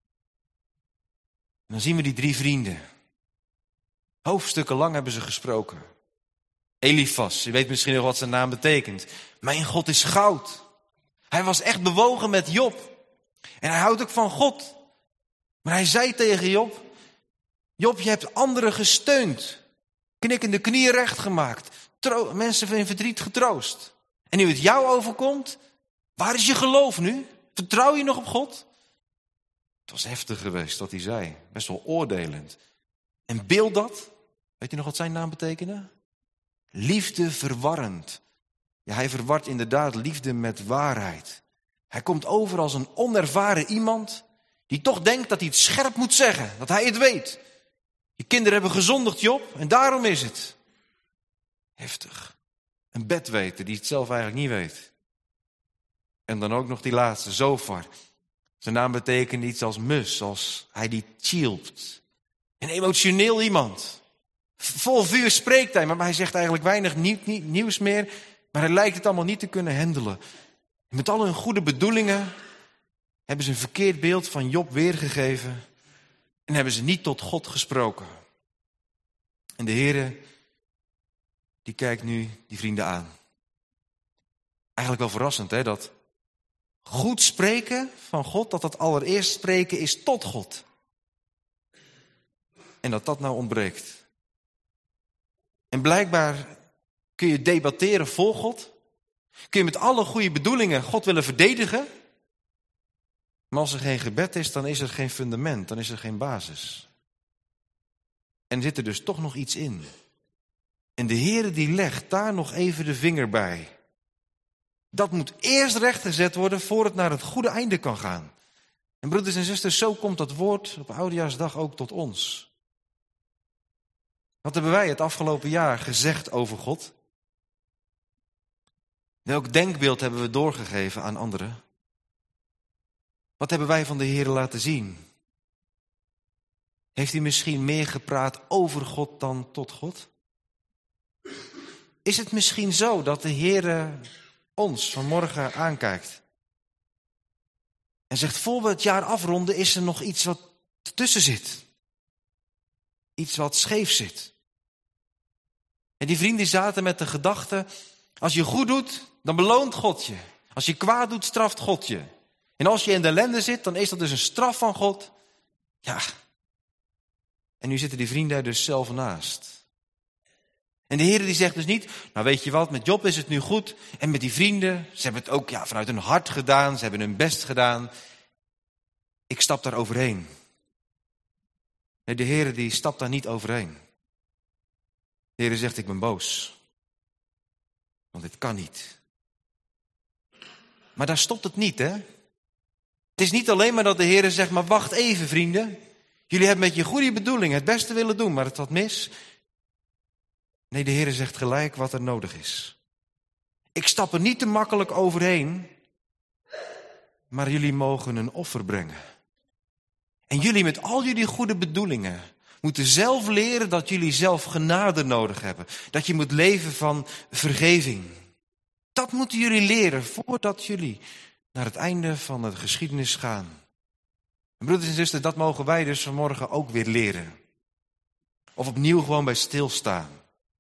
[SPEAKER 2] En dan zien we die drie vrienden. Hoofdstukken lang hebben ze gesproken. Elifas, je weet misschien nog wat zijn naam betekent. Mijn God is goud. Hij was echt bewogen met Job. En hij houdt ook van God. Maar hij zei tegen Job, Job, je hebt anderen gesteund. Knikkende knieën recht gemaakt. Tro- mensen in verdriet getroost. En nu het jou overkomt, waar is je geloof nu? Vertrouw je nog op God? Het was heftig geweest wat hij zei. Best wel oordelend. En Bildad, Weet u nog wat zijn naam betekende? Liefde verwarrend. Ja, hij verwart inderdaad liefde met waarheid. Hij komt over als een onervaren iemand die toch denkt dat hij het scherp moet zeggen. Dat hij het weet. Je kinderen hebben gezondigd, Job, en daarom is het. Heftig. Een bedweter die het zelf eigenlijk niet weet. En dan ook nog die laatste, Zofar. Zijn naam betekent iets als mus, als hij die chilpt. Een emotioneel iemand. Vol vuur spreekt hij, maar hij zegt eigenlijk weinig nieuw, nieuws meer. Maar hij lijkt het allemaal niet te kunnen handelen. En met al hun goede bedoelingen hebben ze een verkeerd beeld van Job weergegeven. En hebben ze niet tot God gesproken. En de Heere, die kijkt nu die vrienden aan. Eigenlijk wel verrassend, hè, dat goed spreken van God, dat dat allereerst spreken is tot God. En dat dat nou ontbreekt. En blijkbaar kun je debatteren voor God. Kun je met alle goede bedoelingen God willen verdedigen. Maar als er geen gebed is, dan is er geen fundament, dan is er geen basis. En zit er dus toch nog iets in. En de Heere die legt daar nog even de vinger bij. Dat moet eerst rechtgezet worden voor het naar het goede einde kan gaan. En broeders en zusters, zo komt dat woord op Oudejaarsdag ook tot ons. Wat hebben wij het afgelopen jaar gezegd over God? Welk denkbeeld hebben we doorgegeven aan anderen? Wat hebben wij van de Heer laten zien? Heeft hij misschien meer gepraat over God dan tot God? Is het misschien zo dat de Heer ons vanmorgen aankijkt en zegt, voor we het jaar afronden, is er nog iets wat tussen zit? Iets wat scheef zit. En die vrienden zaten met de gedachte, als je goed doet, dan beloont God je. Als je kwaad doet, straft God je. En als je in de ellende zit, dan is dat dus een straf van God. Ja. En nu zitten die vrienden er dus zelf naast. En de Heer die zegt dus niet, nou weet je wat, met Job is het nu goed. En met die vrienden, ze hebben het ook ja, vanuit hun hart gedaan, ze hebben hun best gedaan. Ik stap daar overheen. Nee, de Heer die stapt daar niet overheen. De Heer zegt, ik ben boos. Want dit kan niet. Maar daar stopt het niet, hè? Het is niet alleen maar dat de Heer zegt, maar wacht even vrienden. Jullie hebben met je goede bedoelingen het beste willen doen, maar het gaat mis. Nee, de Heer zegt gelijk wat er nodig is. Ik stap er niet te makkelijk overheen, maar jullie mogen een offer brengen. En jullie met al jullie goede bedoelingen moeten zelf leren dat jullie zelf genade nodig hebben. Dat je moet leven van vergeving. Dat moeten jullie leren voordat jullie naar het einde van de geschiedenis gaan. En broeders en zusters, dat mogen wij dus vanmorgen ook weer leren. Of opnieuw gewoon bij stilstaan.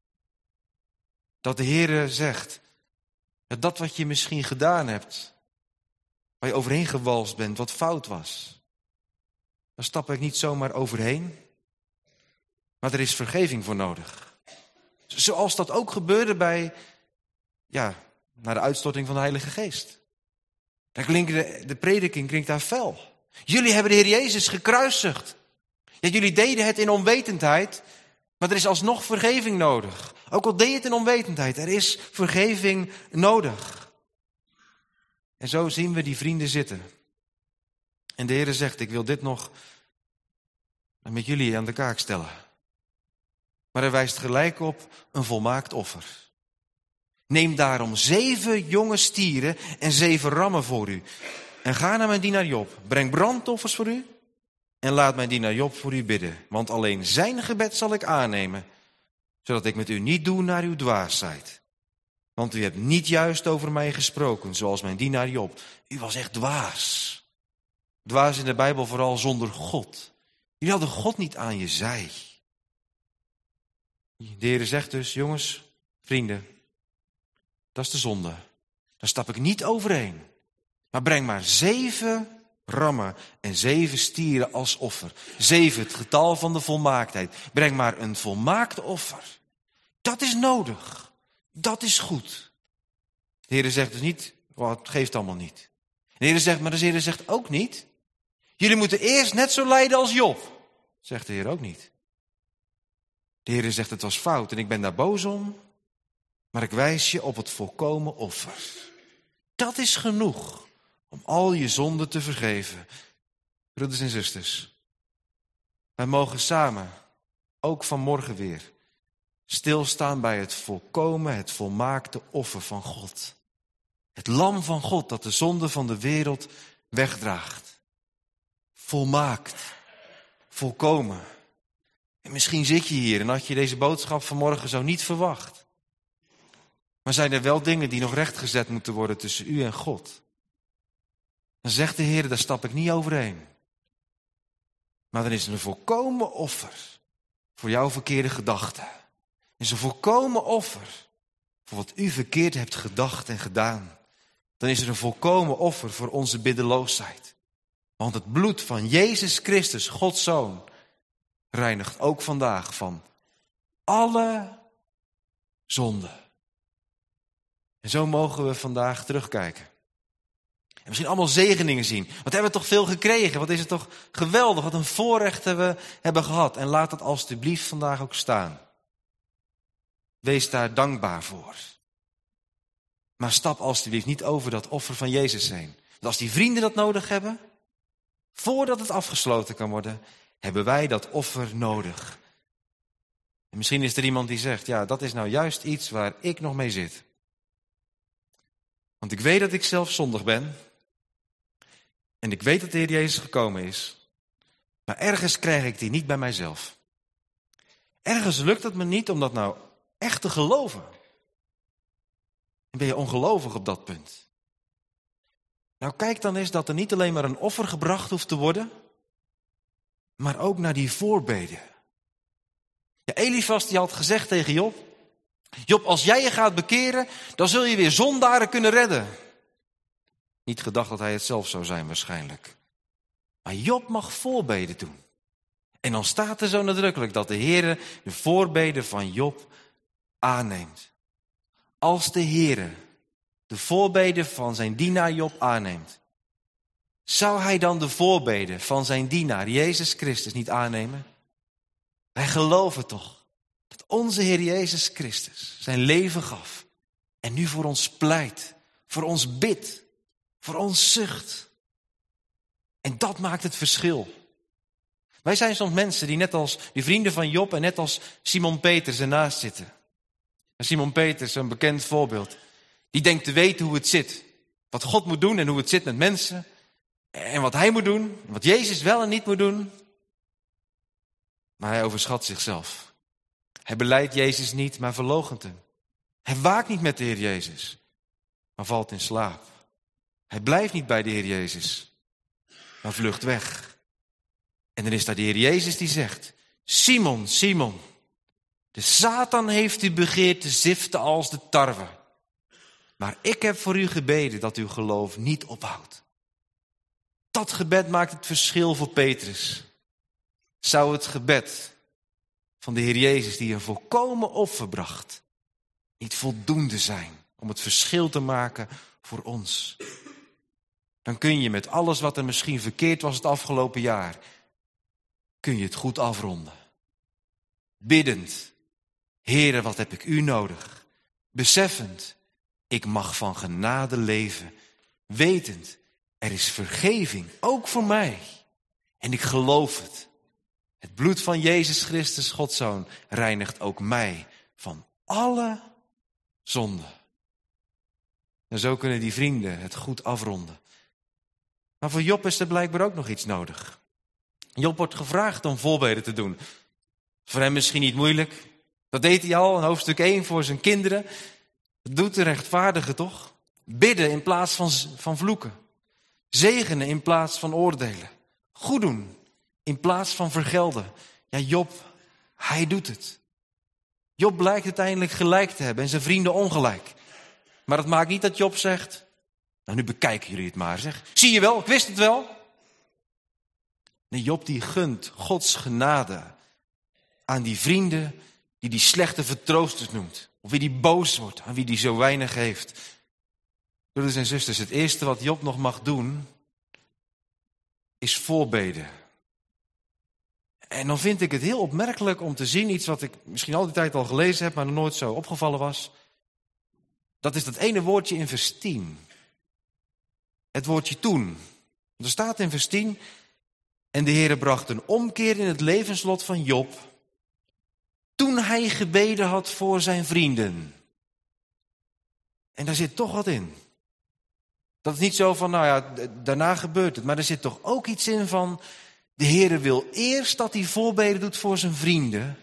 [SPEAKER 2] Dat de Heer zegt, dat dat wat je misschien gedaan hebt, waar je overheen gewalst bent, wat fout was, daar stap ik niet zomaar overheen. Maar er is vergeving voor nodig. Zoals dat ook gebeurde bij, ja, na de uitstorting van de Heilige Geest. Daar klinkt de, de prediking klinkt daar fel. Jullie hebben de Heer Jezus gekruisigd. Ja, jullie deden het in onwetendheid, maar er is alsnog vergeving nodig. Ook al deed je het in onwetendheid, er is vergeving nodig. En zo zien we die vrienden zitten. En de Heer zegt, ik wil dit nog met jullie aan de kaak stellen. Maar hij wijst gelijk op een volmaakt offer. Neem daarom zeven jonge stieren en zeven rammen voor u. En ga naar mijn dienaar Job. Breng brandoffers voor u. En laat mijn dienaar Job voor u bidden. Want alleen zijn gebed zal ik aannemen. Zodat ik met u niet doe naar uw dwaasheid. Want u hebt niet juist over mij gesproken, zoals mijn dienaar Job. U was echt dwaas. Dwaas in de Bijbel vooral zonder God. Jullie hadden God niet aan je zij. De Heer zegt dus, jongens, vrienden, dat is de zonde. Daar stap ik niet overheen. Maar breng maar zeven rammen en zeven stieren als offer. Zeven, het getal van de volmaaktheid. Breng maar een volmaakt offer. Dat is nodig. Dat is goed. De Heer zegt dus niet, oh, het geeft allemaal niet. De Heer zegt, maar de Heer zegt ook niet, jullie moeten eerst net zo lijden als Job. Zegt de Heer ook niet. De Heer zegt, het was fout en ik ben daar boos om. Maar ik wijs je op het volkomen offer. Dat is genoeg om al je zonden te vergeven. Broeders en zusters, wij mogen samen, ook vanmorgen weer, stilstaan bij het volkomen, het volmaakte offer van God. Het lam van God dat de zonde van de wereld wegdraagt. Volmaakt. Volkomen. En misschien zit je hier en had je deze boodschap vanmorgen zo niet verwacht. Maar zijn er wel dingen die nog rechtgezet moeten worden tussen u en God? Dan zegt de Heer, daar stap ik niet overheen. Maar dan is er een volkomen offer voor jouw verkeerde gedachten. Is een volkomen offer voor wat u verkeerd hebt gedacht en gedaan. Dan is er een volkomen offer voor onze biddeloosheid. Want het bloed van Jezus Christus, Gods Zoon, reinigt ook vandaag van alle zonden. En zo mogen we vandaag terugkijken. En misschien allemaal zegeningen zien. Wat hebben we toch veel gekregen? Wat is het toch geweldig? Wat een voorrecht hebben we hebben gehad. En laat dat alstublieft vandaag ook staan. Wees daar dankbaar voor. Maar stap alstublieft niet over dat offer van Jezus heen. Want als die vrienden dat nodig hebben, voordat het afgesloten kan worden, hebben wij dat offer nodig. En misschien is er iemand die zegt, ja, dat is nou juist iets waar ik nog mee zit. Want ik weet dat ik zelf zondig ben. En ik weet dat de Heer Jezus gekomen is. Maar ergens krijg ik die niet bij mijzelf. Ergens lukt het me niet om dat nou echt te geloven. En ben je ongelovig op dat punt? Nou, kijk dan eens dat er niet alleen maar een offer gebracht hoeft te worden, maar ook naar die voorbeden. Ja, Elifas die had gezegd tegen Job, Job, als jij je gaat bekeren, dan zul je weer zondaren kunnen redden. Niet gedacht dat hij het zelf zou zijn waarschijnlijk. Maar Job mag voorbeden doen. En dan staat er zo nadrukkelijk dat de Heer de voorbeden van Job aanneemt. Als de Heer de voorbeden van zijn dienaar Job aanneemt, zou hij dan de voorbeden van zijn dienaar Jezus Christus niet aannemen? Wij geloven toch dat onze Heer Jezus Christus zijn leven gaf en nu voor ons pleit, voor ons bidt, voor ons zucht. En dat maakt het verschil. Wij zijn soms mensen die net als die vrienden van Job en net als Simon Peters ernaast zitten. En Simon Peters, een bekend voorbeeld, die denkt te weten hoe het zit. Wat God moet doen en hoe het zit met mensen. En wat hij moet doen, wat Jezus wel en niet moet doen. Maar hij overschat zichzelf. Hij belijdt Jezus niet, maar verloochent hem. Hij waakt niet met de Heer Jezus, maar valt in slaap. Hij blijft niet bij de Heer Jezus, maar vlucht weg. En dan is daar de Heer Jezus die zegt, Simon, Simon, de Satan heeft u begeerd te ziften als de tarwe. Maar ik heb voor u gebeden dat uw geloof niet ophoudt. Dat gebed maakt het verschil voor Petrus. Zou het gebed van de Heer Jezus, die een volkomen offer bracht, niet voldoende zijn om het verschil te maken voor ons? Dan kun je met alles wat er misschien verkeerd was het afgelopen jaar, kun je het goed afronden. Biddend, Heere, wat heb ik u nodig? Beseffend, ik mag van genade leven. Wetend, er is vergeving, ook voor mij. En ik geloof het. Het bloed van Jezus Christus, Gods Zoon, reinigt ook mij van alle zonden. En zo kunnen die vrienden het goed afronden. Maar voor Job is er blijkbaar ook nog iets nodig. Job wordt gevraagd om voorbeden te doen. Voor hem misschien niet moeilijk. Dat deed hij al in hoofdstuk één voor zijn kinderen. Dat doet de rechtvaardige toch? Bidden in plaats van, van vloeken. Zegenen in plaats van oordelen. Goed doen in plaats van vergelden. Ja, Job, hij doet het. Job blijkt uiteindelijk gelijk te hebben en zijn vrienden ongelijk. Maar dat maakt niet dat Job zegt, nou nu bekijken jullie het maar zeg. Zie je wel, ik wist het wel. Nee, Job die gunt Gods genade aan die vrienden die die slechte vertroosters noemt. Of wie die boos wordt, aan wie die zo weinig heeft. Broeders en zusters, het eerste wat Job nog mag doen, is voorbeden. En dan vind ik het heel opmerkelijk om te zien, iets wat ik misschien al die tijd al gelezen heb, maar nog nooit zo opgevallen was. Dat is dat ene woordje in vers tien. Het woordje toen. Er staat in vers tien, en de Heere bracht een omkeer in het levenslot van Job, toen hij gebeden had voor zijn vrienden. En daar zit toch wat in. Dat is niet zo van, nou ja, daarna gebeurt het. Maar er zit toch ook iets in van, de Heere wil eerst dat hij voorbeden doet voor zijn vrienden.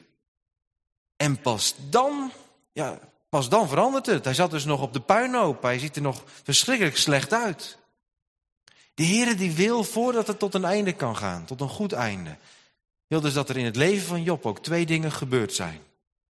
[SPEAKER 2] En pas dan, ja, pas dan verandert het. Hij zat dus nog op de puinhoop. Hij ziet er nog verschrikkelijk slecht uit. De Heere die wil, voordat het tot een einde kan gaan, tot een goed einde, wil dus dat er in het leven van Job ook twee dingen gebeurd zijn.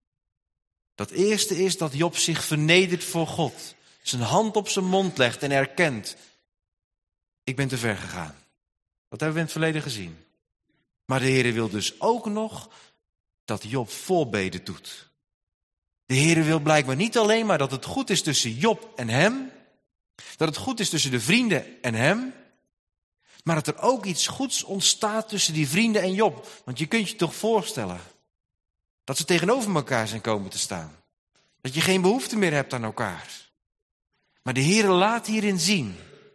[SPEAKER 2] Dat eerste is dat Job zich vernedert voor God. Zijn hand op zijn mond legt en erkent, ik ben te ver gegaan. Dat hebben we in het verleden gezien. Maar de Heere wil dus ook nog dat Job voorbeden doet. De Heere wil blijkbaar niet alleen maar dat het goed is tussen Job en hem, dat het goed is tussen de vrienden en hem, maar dat er ook iets goeds ontstaat tussen die vrienden en Job. Want je kunt je toch voorstellen dat ze tegenover elkaar zijn komen te staan. Dat je geen behoefte meer hebt aan elkaar. Maar de Heere laat hierin zien,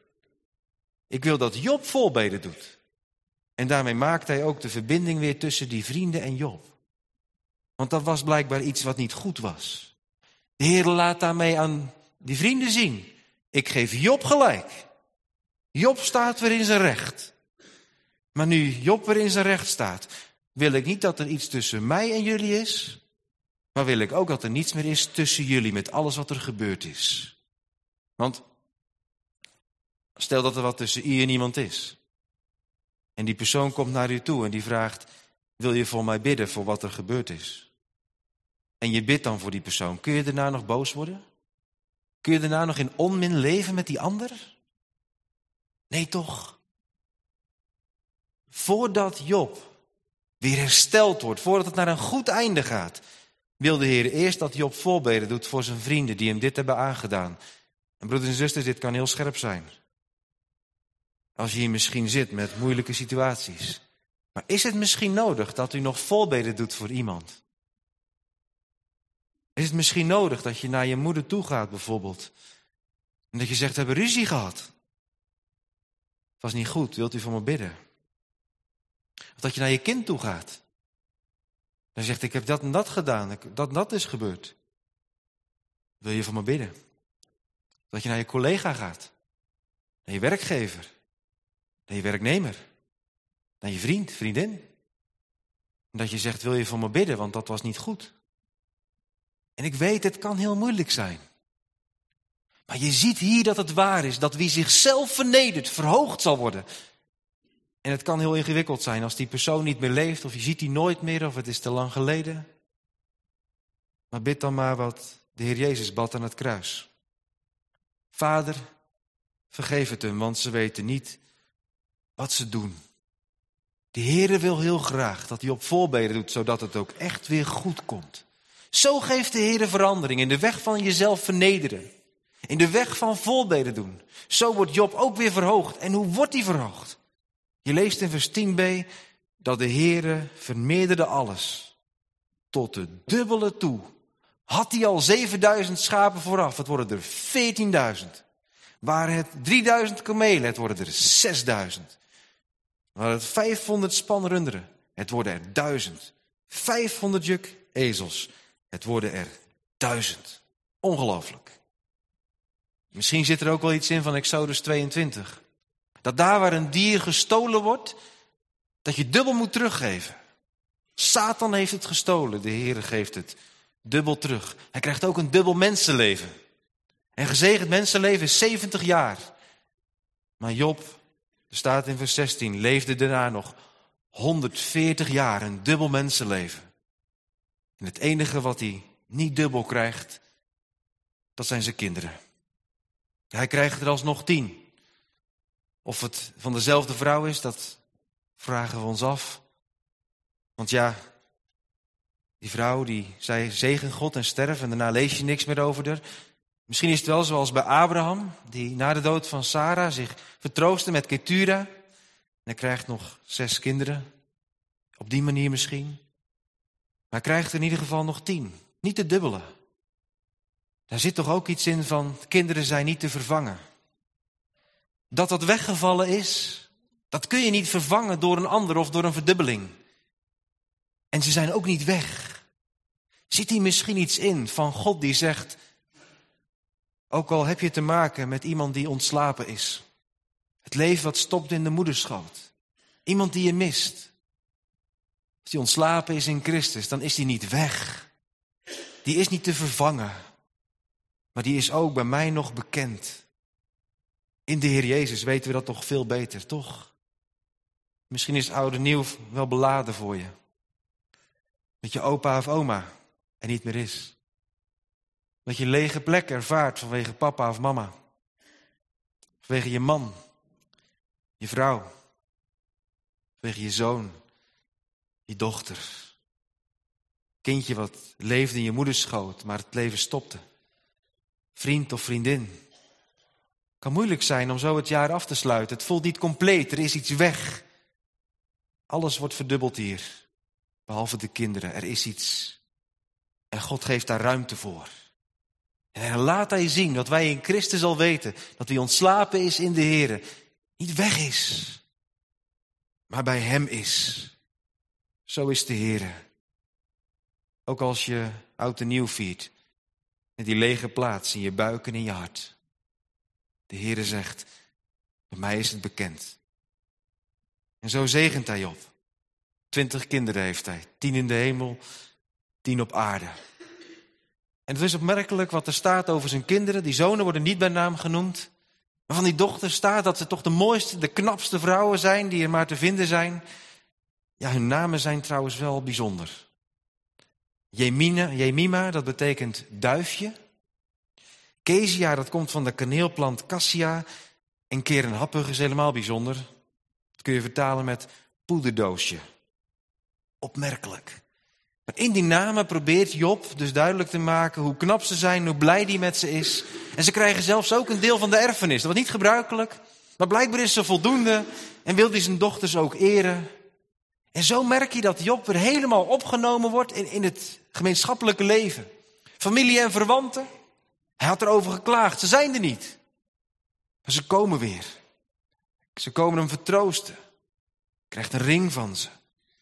[SPEAKER 2] ik wil dat Job voorbeden doet. En daarmee maakt hij ook de verbinding weer tussen die vrienden en Job. Want dat was blijkbaar iets wat niet goed was. De Heere laat daarmee aan die vrienden zien, ik geef Job gelijk. Job staat weer in zijn recht. Maar nu Job weer in zijn recht staat, wil ik niet dat er iets tussen mij en jullie is, maar wil ik ook dat er niets meer is tussen jullie met alles wat er gebeurd is. Want stel dat er wat tussen u en iemand is. En die persoon komt naar u toe en die vraagt, wil je voor mij bidden voor wat er gebeurd is? En je bidt dan voor die persoon. Kun je daarna nog boos worden? Kun je daarna nog in onmin leven met die ander? Nee toch? Voordat Job weer hersteld wordt, voordat het naar een goed einde gaat, wil de Heer eerst dat Job voorbeden doet voor zijn vrienden die hem dit hebben aangedaan. En broeders en zusters, dit kan heel scherp zijn. Als je hier misschien zit met moeilijke situaties. Maar is het misschien nodig dat u nog voorbeden doet voor iemand? Is het misschien nodig dat je naar je moeder toe gaat bijvoorbeeld? En dat je zegt, we hebben ruzie gehad. Het was niet goed, wilt u voor me bidden? Of dat je naar je kind toe gaat. En zegt, ik heb dat en dat gedaan, dat en dat is gebeurd. Wil je voor me bidden? Dat je naar je collega gaat. Naar je werkgever. Naar je werknemer. Naar je vriend, vriendin. En dat je zegt, wil je voor me bidden, want dat was niet goed. En ik weet, het kan heel moeilijk zijn. Maar je ziet hier dat het waar is, dat wie zichzelf vernedert, verhoogd zal worden. En het kan heel ingewikkeld zijn als die persoon niet meer leeft, of je ziet die nooit meer, of het is te lang geleden. Maar bid dan maar wat de Heer Jezus bad aan het kruis. Vader, vergeef het hem, want ze weten niet wat ze doen. De Heere wil heel graag dat hij op voorbeden doet, zodat het ook echt weer goed komt. Zo geeft de Heere verandering in de weg van jezelf vernederen. In de weg van voorbeden doen. Zo wordt Job ook weer verhoogd. En hoe wordt hij verhoogd? Je leest in vers tien b dat de Heere vermeerderde alles. Tot de dubbele toe. Had hij al zevenduizend schapen vooraf, het worden er veertienduizend. Waren het drieduizend kamelen, het worden er zesduizend. Waren het vijfhonderd span runderen, het worden er duizend. vijfhonderd juk ezels, het worden er duizend. Ongelooflijk. Misschien zit er ook wel iets in van Exodus tweeëntwintig. Dat daar waar een dier gestolen wordt, dat je dubbel moet teruggeven. Satan heeft het gestolen, de Heere geeft het dubbel terug. Hij krijgt ook een dubbel mensenleven. En gezegend mensenleven is zeventig jaar. Maar Job, er staat in vers zestien, leefde daarna nog honderdveertig jaar, een dubbel mensenleven. En het enige wat hij niet dubbel krijgt, dat zijn zijn kinderen. Hij krijgt er alsnog tien. Of het van dezelfde vrouw is, dat vragen we ons af. Want ja, die vrouw die zei zegen God en sterf en daarna lees je niks meer over haar. Misschien is het wel zoals bij Abraham, die na de dood van Sarah zich vertroostte met Ketura. En hij krijgt nog zes kinderen. Op die manier misschien. Maar hij krijgt in ieder geval nog tien. Niet de dubbele. Daar zit toch ook iets in van kinderen zijn niet te vervangen. Dat wat weggevallen is, dat kun je niet vervangen door een ander of door een verdubbeling. En ze zijn ook niet weg. Zit hier misschien iets in van God die zegt, ook al heb je te maken met iemand die ontslapen is. Het leven wat stopt in de moederschoot. Iemand die je mist. Als die ontslapen is in Christus, dan is die niet weg. Die is niet te vervangen. Maar die is ook bij mij nog bekend. In de Heer Jezus weten we dat toch veel beter, toch? Misschien is het oude nieuw wel beladen voor je. Dat je opa of oma er niet meer is. Dat je lege plek ervaart vanwege papa of mama. Vanwege je man, je vrouw. Vanwege je zoon, je dochter. Kindje wat leefde in je moederschoot, maar het leven stopte. Vriend of vriendin. Het kan moeilijk zijn om zo het jaar af te sluiten. Het voelt niet compleet, er is iets weg. Alles wordt verdubbeld hier. Behalve de kinderen, er is iets. En God geeft daar ruimte voor. En laat hij zien dat wij in Christus al weten. Dat hij ontslapen is in de Here. Niet weg is. Maar bij hem is. Zo is de Here. Ook als je oud en nieuw viert. Met die lege plaats in je buik en in je hart. De Heere zegt, bij mij is het bekend. En zo zegent hij op. Twintig kinderen heeft hij. Tien in de hemel, tien op aarde. En het is opmerkelijk wat er staat over zijn kinderen. Die zonen worden niet bij naam genoemd. Maar van die dochters staat dat ze toch de mooiste, de knapste vrouwen zijn die er maar te vinden zijn. Ja, hun namen zijn trouwens wel bijzonder. Jemina, Jemima, dat betekent duifje. Kezia, dat komt van de kaneelplant Cassia. En Kerenhappig is helemaal bijzonder. Dat kun je vertalen met poederdoosje. Opmerkelijk. Maar in die namen probeert Job dus duidelijk te maken hoe knap ze zijn, hoe blij die met ze is. En ze krijgen zelfs ook een deel van de erfenis. Dat was niet gebruikelijk, maar blijkbaar is ze voldoende en wil hij zijn dochters ook eren. En zo merk je dat Job weer helemaal opgenomen wordt in, in het gemeenschappelijke leven. Familie en verwanten. Hij had erover geklaagd, ze zijn er niet. Maar ze komen weer. Ze komen hem vertroosten. Hij krijgt een ring van ze.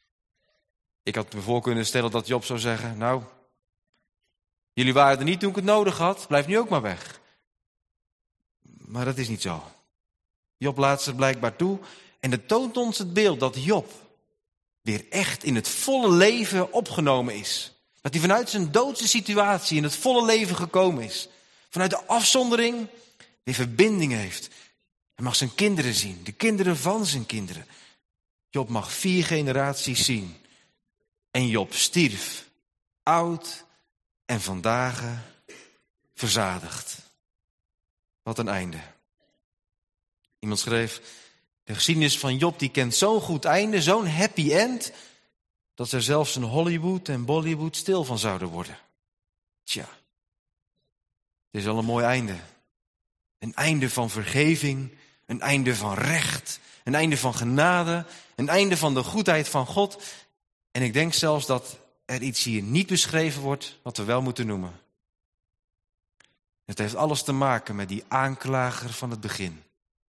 [SPEAKER 2] Ik had me voor kunnen stellen dat Job zou zeggen, nou, jullie waren er niet toen ik het nodig had, blijf nu ook maar weg. Maar dat is niet zo. Job laat ze blijkbaar toe en het toont ons het beeld dat Job weer echt in het volle leven opgenomen is. Dat hij vanuit zijn doodse situatie in het volle leven gekomen is. Vanuit de afzondering weer verbinding heeft. Hij mag zijn kinderen zien, de kinderen van zijn kinderen. Job mag vier generaties zien. En Job stierf, oud en vandaag verzadigd. Wat een einde. Iemand schreef, de geschiedenis van Job die kent zo'n goed einde, zo'n happy end, dat er zelfs een Hollywood en Bollywood stil van zouden worden. Tja, het is al een mooi einde. Een einde van vergeving, een einde van recht, een einde van genade, een einde van de goedheid van God. En ik denk zelfs dat er iets hier niet beschreven wordt wat we wel moeten noemen. Het heeft alles te maken met die aanklager van het begin.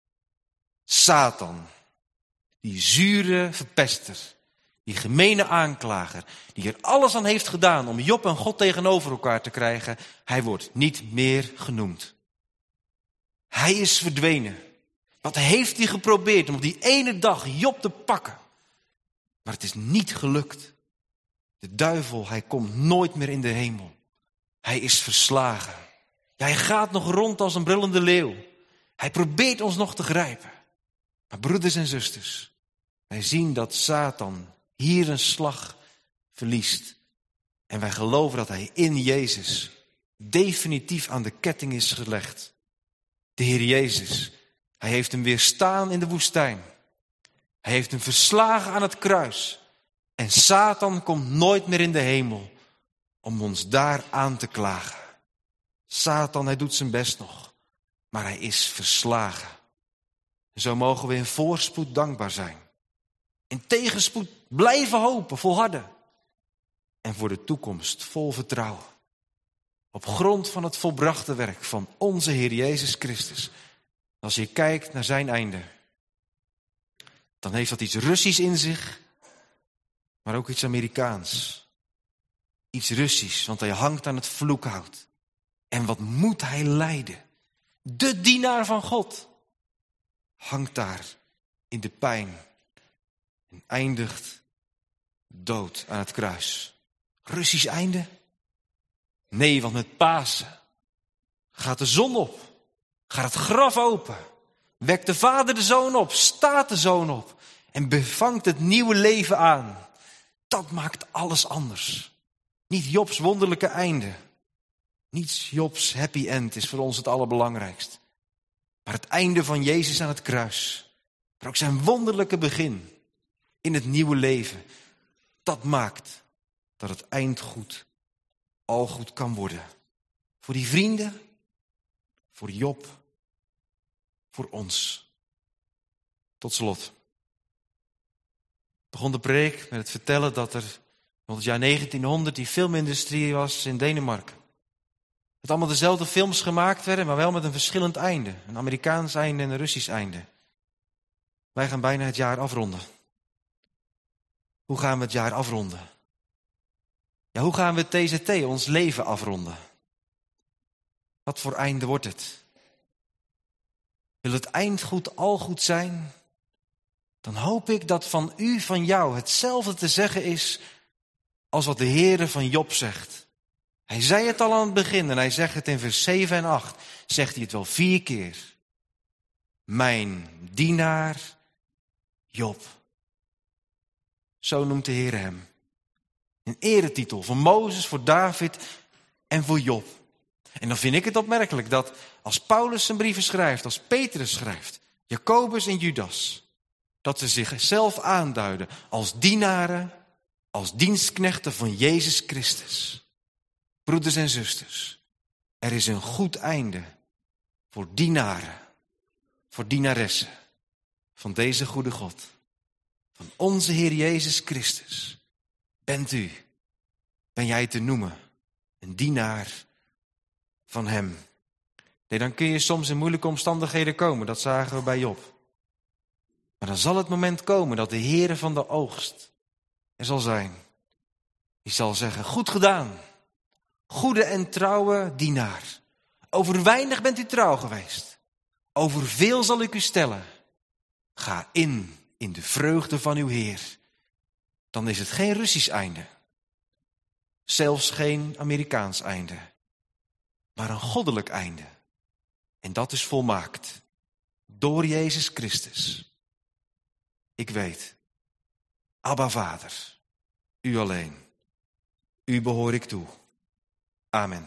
[SPEAKER 2] Satan, die zure verpester, die gemene aanklager, die er alles aan heeft gedaan om Job en God tegenover elkaar te krijgen, hij wordt niet meer genoemd. Hij is verdwenen. Wat heeft hij geprobeerd om op die ene dag Job te pakken? Maar het is niet gelukt. De duivel, hij komt nooit meer in de hemel. Hij is verslagen. Ja, hij gaat nog rond als een brullende leeuw. Hij probeert ons nog te grijpen. Maar broeders en zusters, wij zien dat Satan hier een slag verliest. En wij geloven dat hij in Jezus definitief aan de ketting is gelegd. De Heer Jezus, hij heeft hem weerstaan in de woestijn. Hij heeft hem verslagen aan het kruis. En Satan komt nooit meer in de hemel om ons daar aan te klagen. Satan, hij doet zijn best nog, maar hij is verslagen. En zo mogen we in voorspoed dankbaar zijn. In tegenspoed blijven hopen, volharden. En voor de toekomst vol vertrouwen. Op grond van het volbrachte werk van onze Heer Jezus Christus. Als je kijkt naar zijn einde, dan heeft dat iets Russisch in zich, maar ook iets Amerikaans. Iets Russisch, want hij hangt aan het vloekhout. En wat moet hij lijden? De dienaar van God hangt daar in de pijn en eindigt dood aan het kruis. Russisch einde? Nee, want met Pasen gaat de zon op. Gaat het graf open. Wekt de Vader de Zoon op. Staat de Zoon op. En bevangt het nieuwe leven aan. Dat maakt alles anders. Niet Jobs wonderlijke einde. Niet Jobs happy end is voor ons het allerbelangrijkst. Maar het einde van Jezus aan het kruis. Maar ook zijn wonderlijke begin in het nieuwe leven. Dat maakt dat het eind goed, al goed kan worden. Voor die vrienden, voor Job, voor ons. Tot slot. Ik begon de preek met het vertellen dat er rond het jaar negentienhonderd die filmindustrie was in Denemarken. Dat allemaal dezelfde films gemaakt werden, maar wel met een verschillend einde. Een Amerikaans einde en een Russisch einde. Wij gaan bijna het jaar afronden. Hoe gaan we het jaar afronden? Ja, hoe gaan we het T Z T, ons leven, afronden? Wat voor einde wordt het? Wil het eind goed al goed zijn? Dan hoop ik dat van u, van jou, hetzelfde te zeggen is als wat de Heere van Job zegt. Hij zei het al aan het begin en hij zegt het in vers zeven en acht. Zegt hij het wel vier keer. Mijn dienaar Job. Zo noemt de Heer hem. Een eretitel voor Mozes, voor David en voor Job. En dan vind ik het opmerkelijk dat als Paulus zijn brieven schrijft, als Petrus schrijft, Jacobus en Judas, dat ze zichzelf aanduiden als dienaren, als dienstknechten van Jezus Christus. Broeders en zusters, er is een goed einde voor dienaren, voor dienaressen van deze goede God, van onze Heer Jezus Christus. Bent u, ben jij te noemen, een dienaar van hem? Nee, dan kun je soms in moeilijke omstandigheden komen, dat zagen we bij Job. Maar dan zal het moment komen dat de Heere van de oogst er zal zijn. Die zal zeggen, goed gedaan, goede en trouwe dienaar. Over weinig bent u trouw geweest. Over veel zal ik u stellen. Ga in, in de vreugde van uw Heer. Dan is het geen Russisch einde. Zelfs geen Amerikaans einde. Maar een goddelijk einde. En dat is volmaakt. Door Jezus Christus. Ik weet. Abba Vader. U alleen. U behoor ik toe. Amen.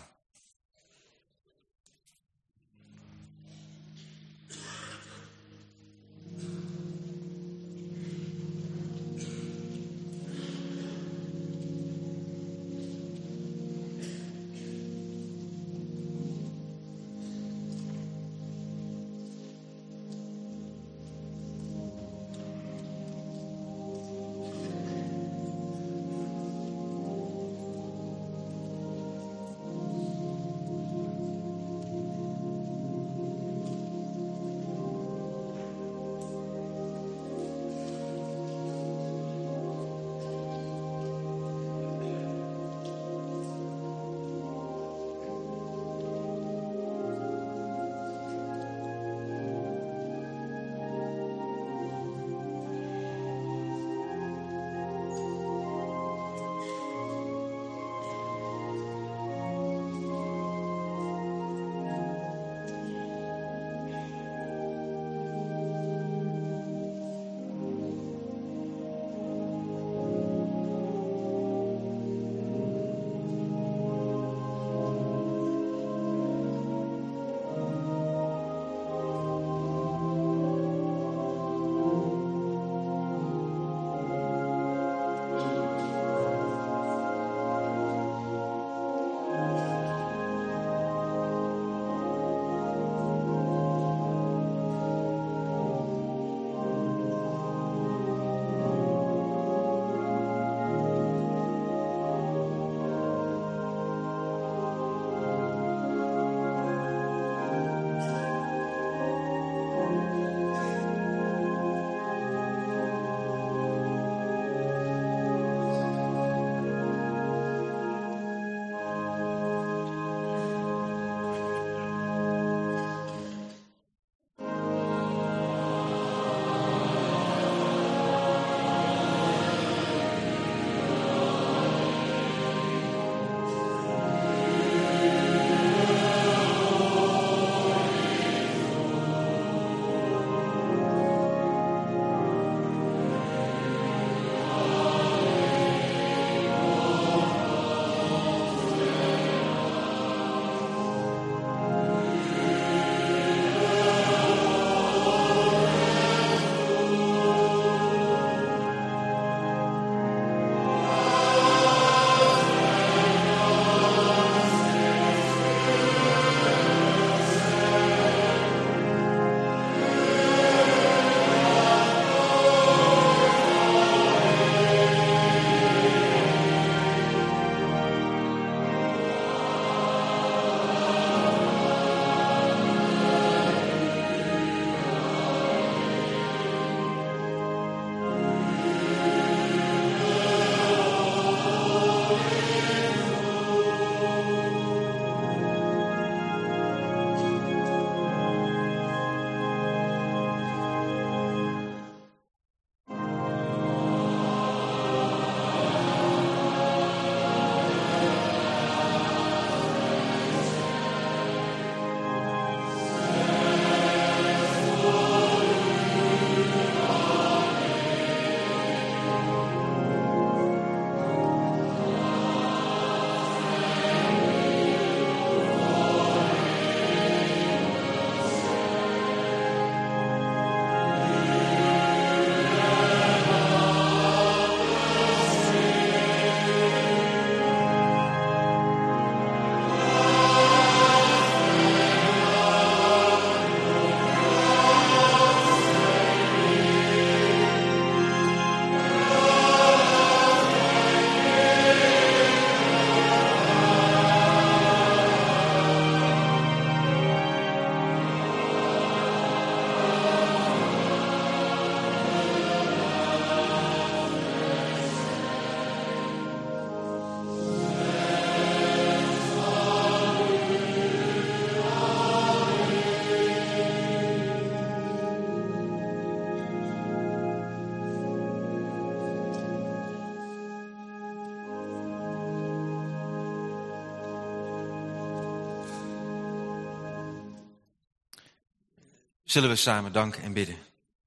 [SPEAKER 2] Zullen we samen danken en bidden.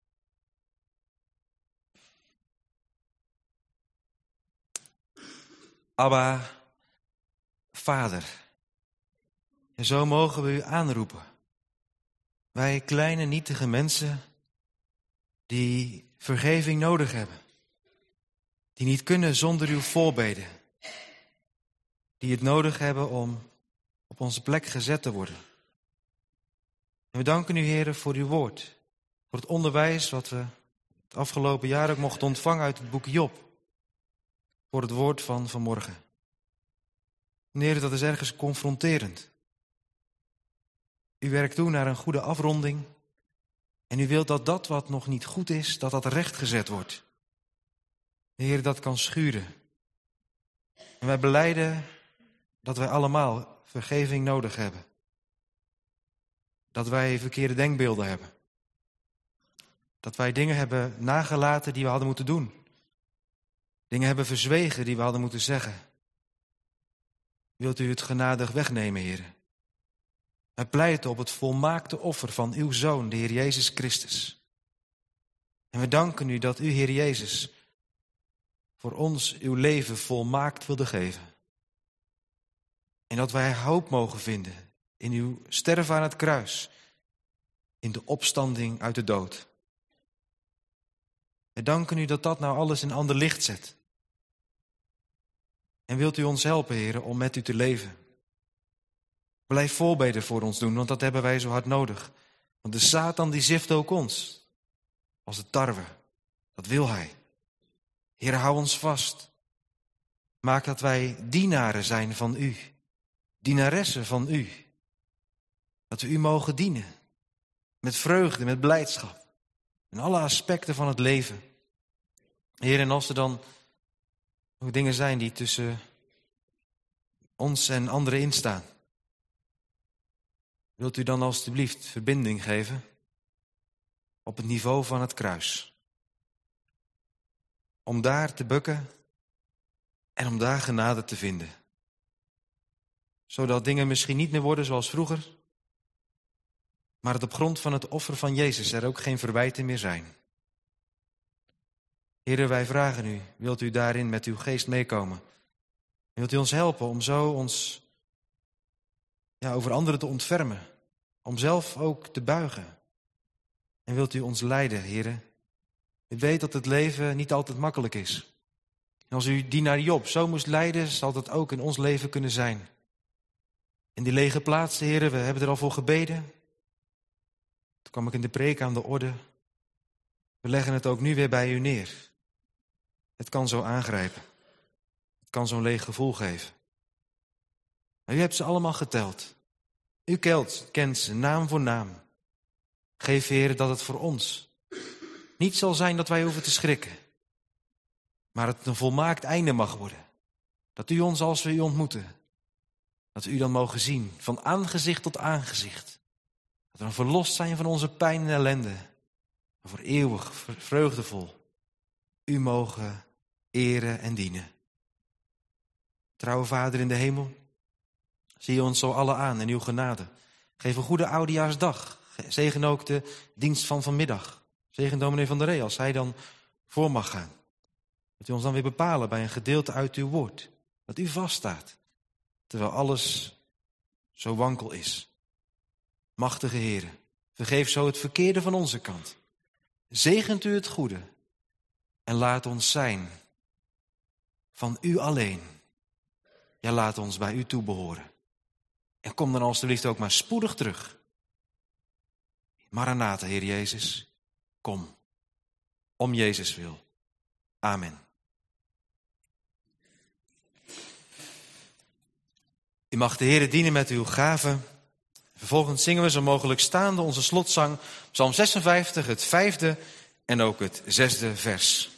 [SPEAKER 2] Abba, Vader, en zo mogen we u aanroepen. Wij kleine nietige mensen die vergeving nodig hebben. Die niet kunnen zonder uw voorbeden. Die het nodig hebben om op onze plek gezet te worden. En we danken u, Heere, voor uw woord. Voor het onderwijs wat we het afgelopen jaar ook mochten ontvangen uit het boek Job. Voor het woord van vanmorgen. En Heere, dat is ergens confronterend. U werkt toe naar een goede afronding. En u wilt dat dat wat nog niet goed is, dat dat rechtgezet wordt. Heer, dat kan schuren. En wij belijden dat wij allemaal vergeving nodig hebben. Dat wij verkeerde denkbeelden hebben. Dat wij dingen hebben nagelaten die we hadden moeten doen. Dingen hebben verzwegen die we hadden moeten zeggen. Wilt u het genadig wegnemen, Heer? Wij pleiten op het volmaakte offer van uw Zoon, de Heer Jezus Christus. En we danken u dat u, Heer Jezus, voor ons uw leven volmaakt wilde geven. En dat wij hoop mogen vinden in uw sterven aan het kruis, in de opstanding uit de dood. We danken u dat dat nou alles in ander licht zet. En wilt u ons helpen, Heer, om met u te leven. Blijf voorbeden voor ons doen, want dat hebben wij zo hard nodig. Want de Satan die zift ook ons, als de tarwe. Dat wil hij. Heer, hou ons vast. Maak dat wij dienaren zijn van u. Dienaressen van u. Dat we u mogen dienen. Met vreugde, met blijdschap. In alle aspecten van het leven. Heer, en als er dan ook dingen zijn die tussen ons en anderen instaan. Wilt u dan alstublieft verbinding geven op het niveau van het kruis. Om daar te bukken en om daar genade te vinden. Zodat dingen misschien niet meer worden zoals vroeger. Maar dat op grond van het offer van Jezus er ook geen verwijten meer zijn. Heere, wij vragen u, wilt u daarin met uw geest meekomen? Wilt u ons helpen om zo ons ja, over anderen te ontfermen? Om zelf ook te buigen? En wilt u ons leiden, Heere? U weet dat het leven niet altijd makkelijk is. En als u dienaar Job zo moest leiden, zal dat ook in ons leven kunnen zijn. In die lege plaats, Heere, we hebben er al voor gebeden. Toen kwam ik in de preek aan de orde. We leggen het ook nu weer bij u neer. Het kan zo aangrijpen. Het kan zo'n leeg gevoel geven. Maar u hebt ze allemaal geteld. U kent, kent ze naam voor naam. Geef, Heer, dat het voor ons niet zal zijn dat wij hoeven te schrikken. Maar het een volmaakt einde mag worden. Dat u ons, als we u ontmoeten, dat we u dan mogen zien, van aangezicht tot aangezicht. Dat we dan verlost zijn van onze pijn en ellende. Maar voor eeuwig, vreugdevol, u mogen eren en dienen. Trouwe Vader in de hemel, zie ons zo allen aan in uw genade. Geef een goede oudejaarsdag. Zegen ook de dienst van vanmiddag. Zegen dominee van der Ree als hij dan voor mag gaan. Dat u ons dan weer bepalen bij een gedeelte uit uw woord. Dat u vaststaat, terwijl alles zo wankel is. Machtige Heere, vergeef zo het verkeerde van onze kant. Zegent u het goede en laat ons zijn van u alleen. Ja, laat ons bij u toebehoren. En kom dan alstublieft ook maar spoedig terug. Maranatha, Heer Jezus, kom. Om Jezus wil. Amen. U mag de Heere dienen met uw gaven. Vervolgens zingen we zo mogelijk staande onze slotzang, Psalm zesenvijftig, het vijfde en ook het zesde vers.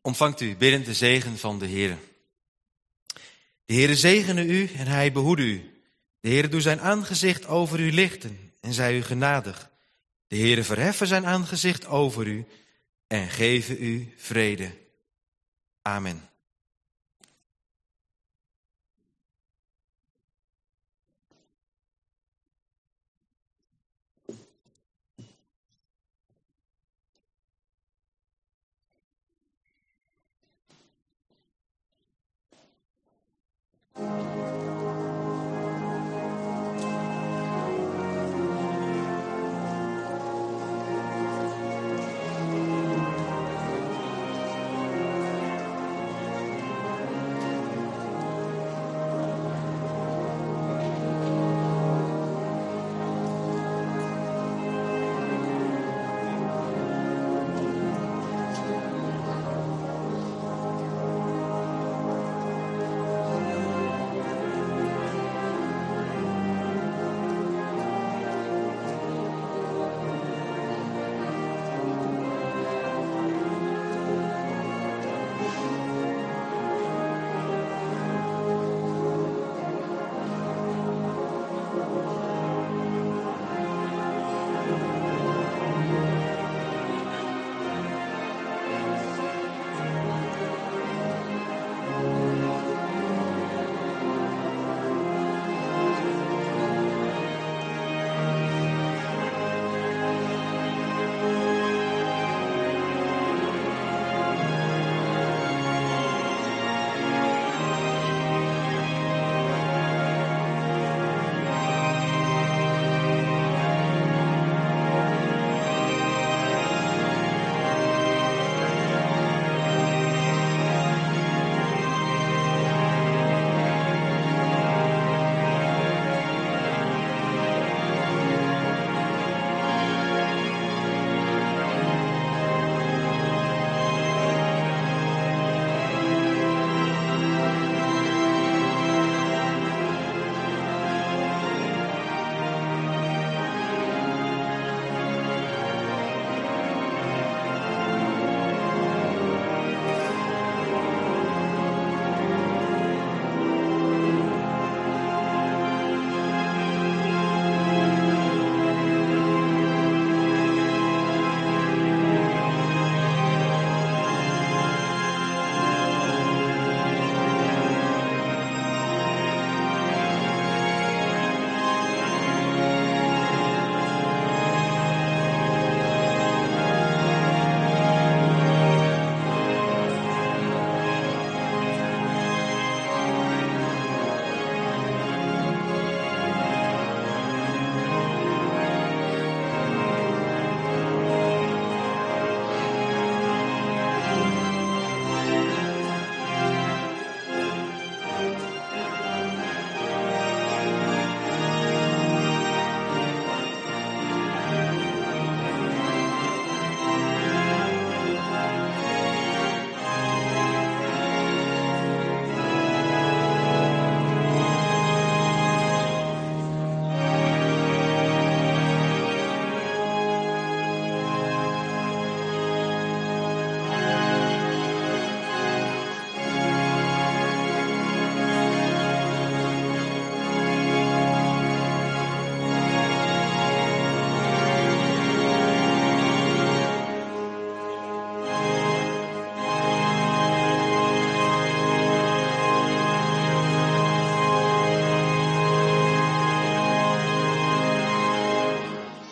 [SPEAKER 2] Ontvangt u biddend de zegen van de Heere. De Heere zegene u en hij behoede u. De Heere doe zijn aangezicht over u lichten en zij u genadig. De Heere verheffen zijn aangezicht over u en geven u vrede. Amen.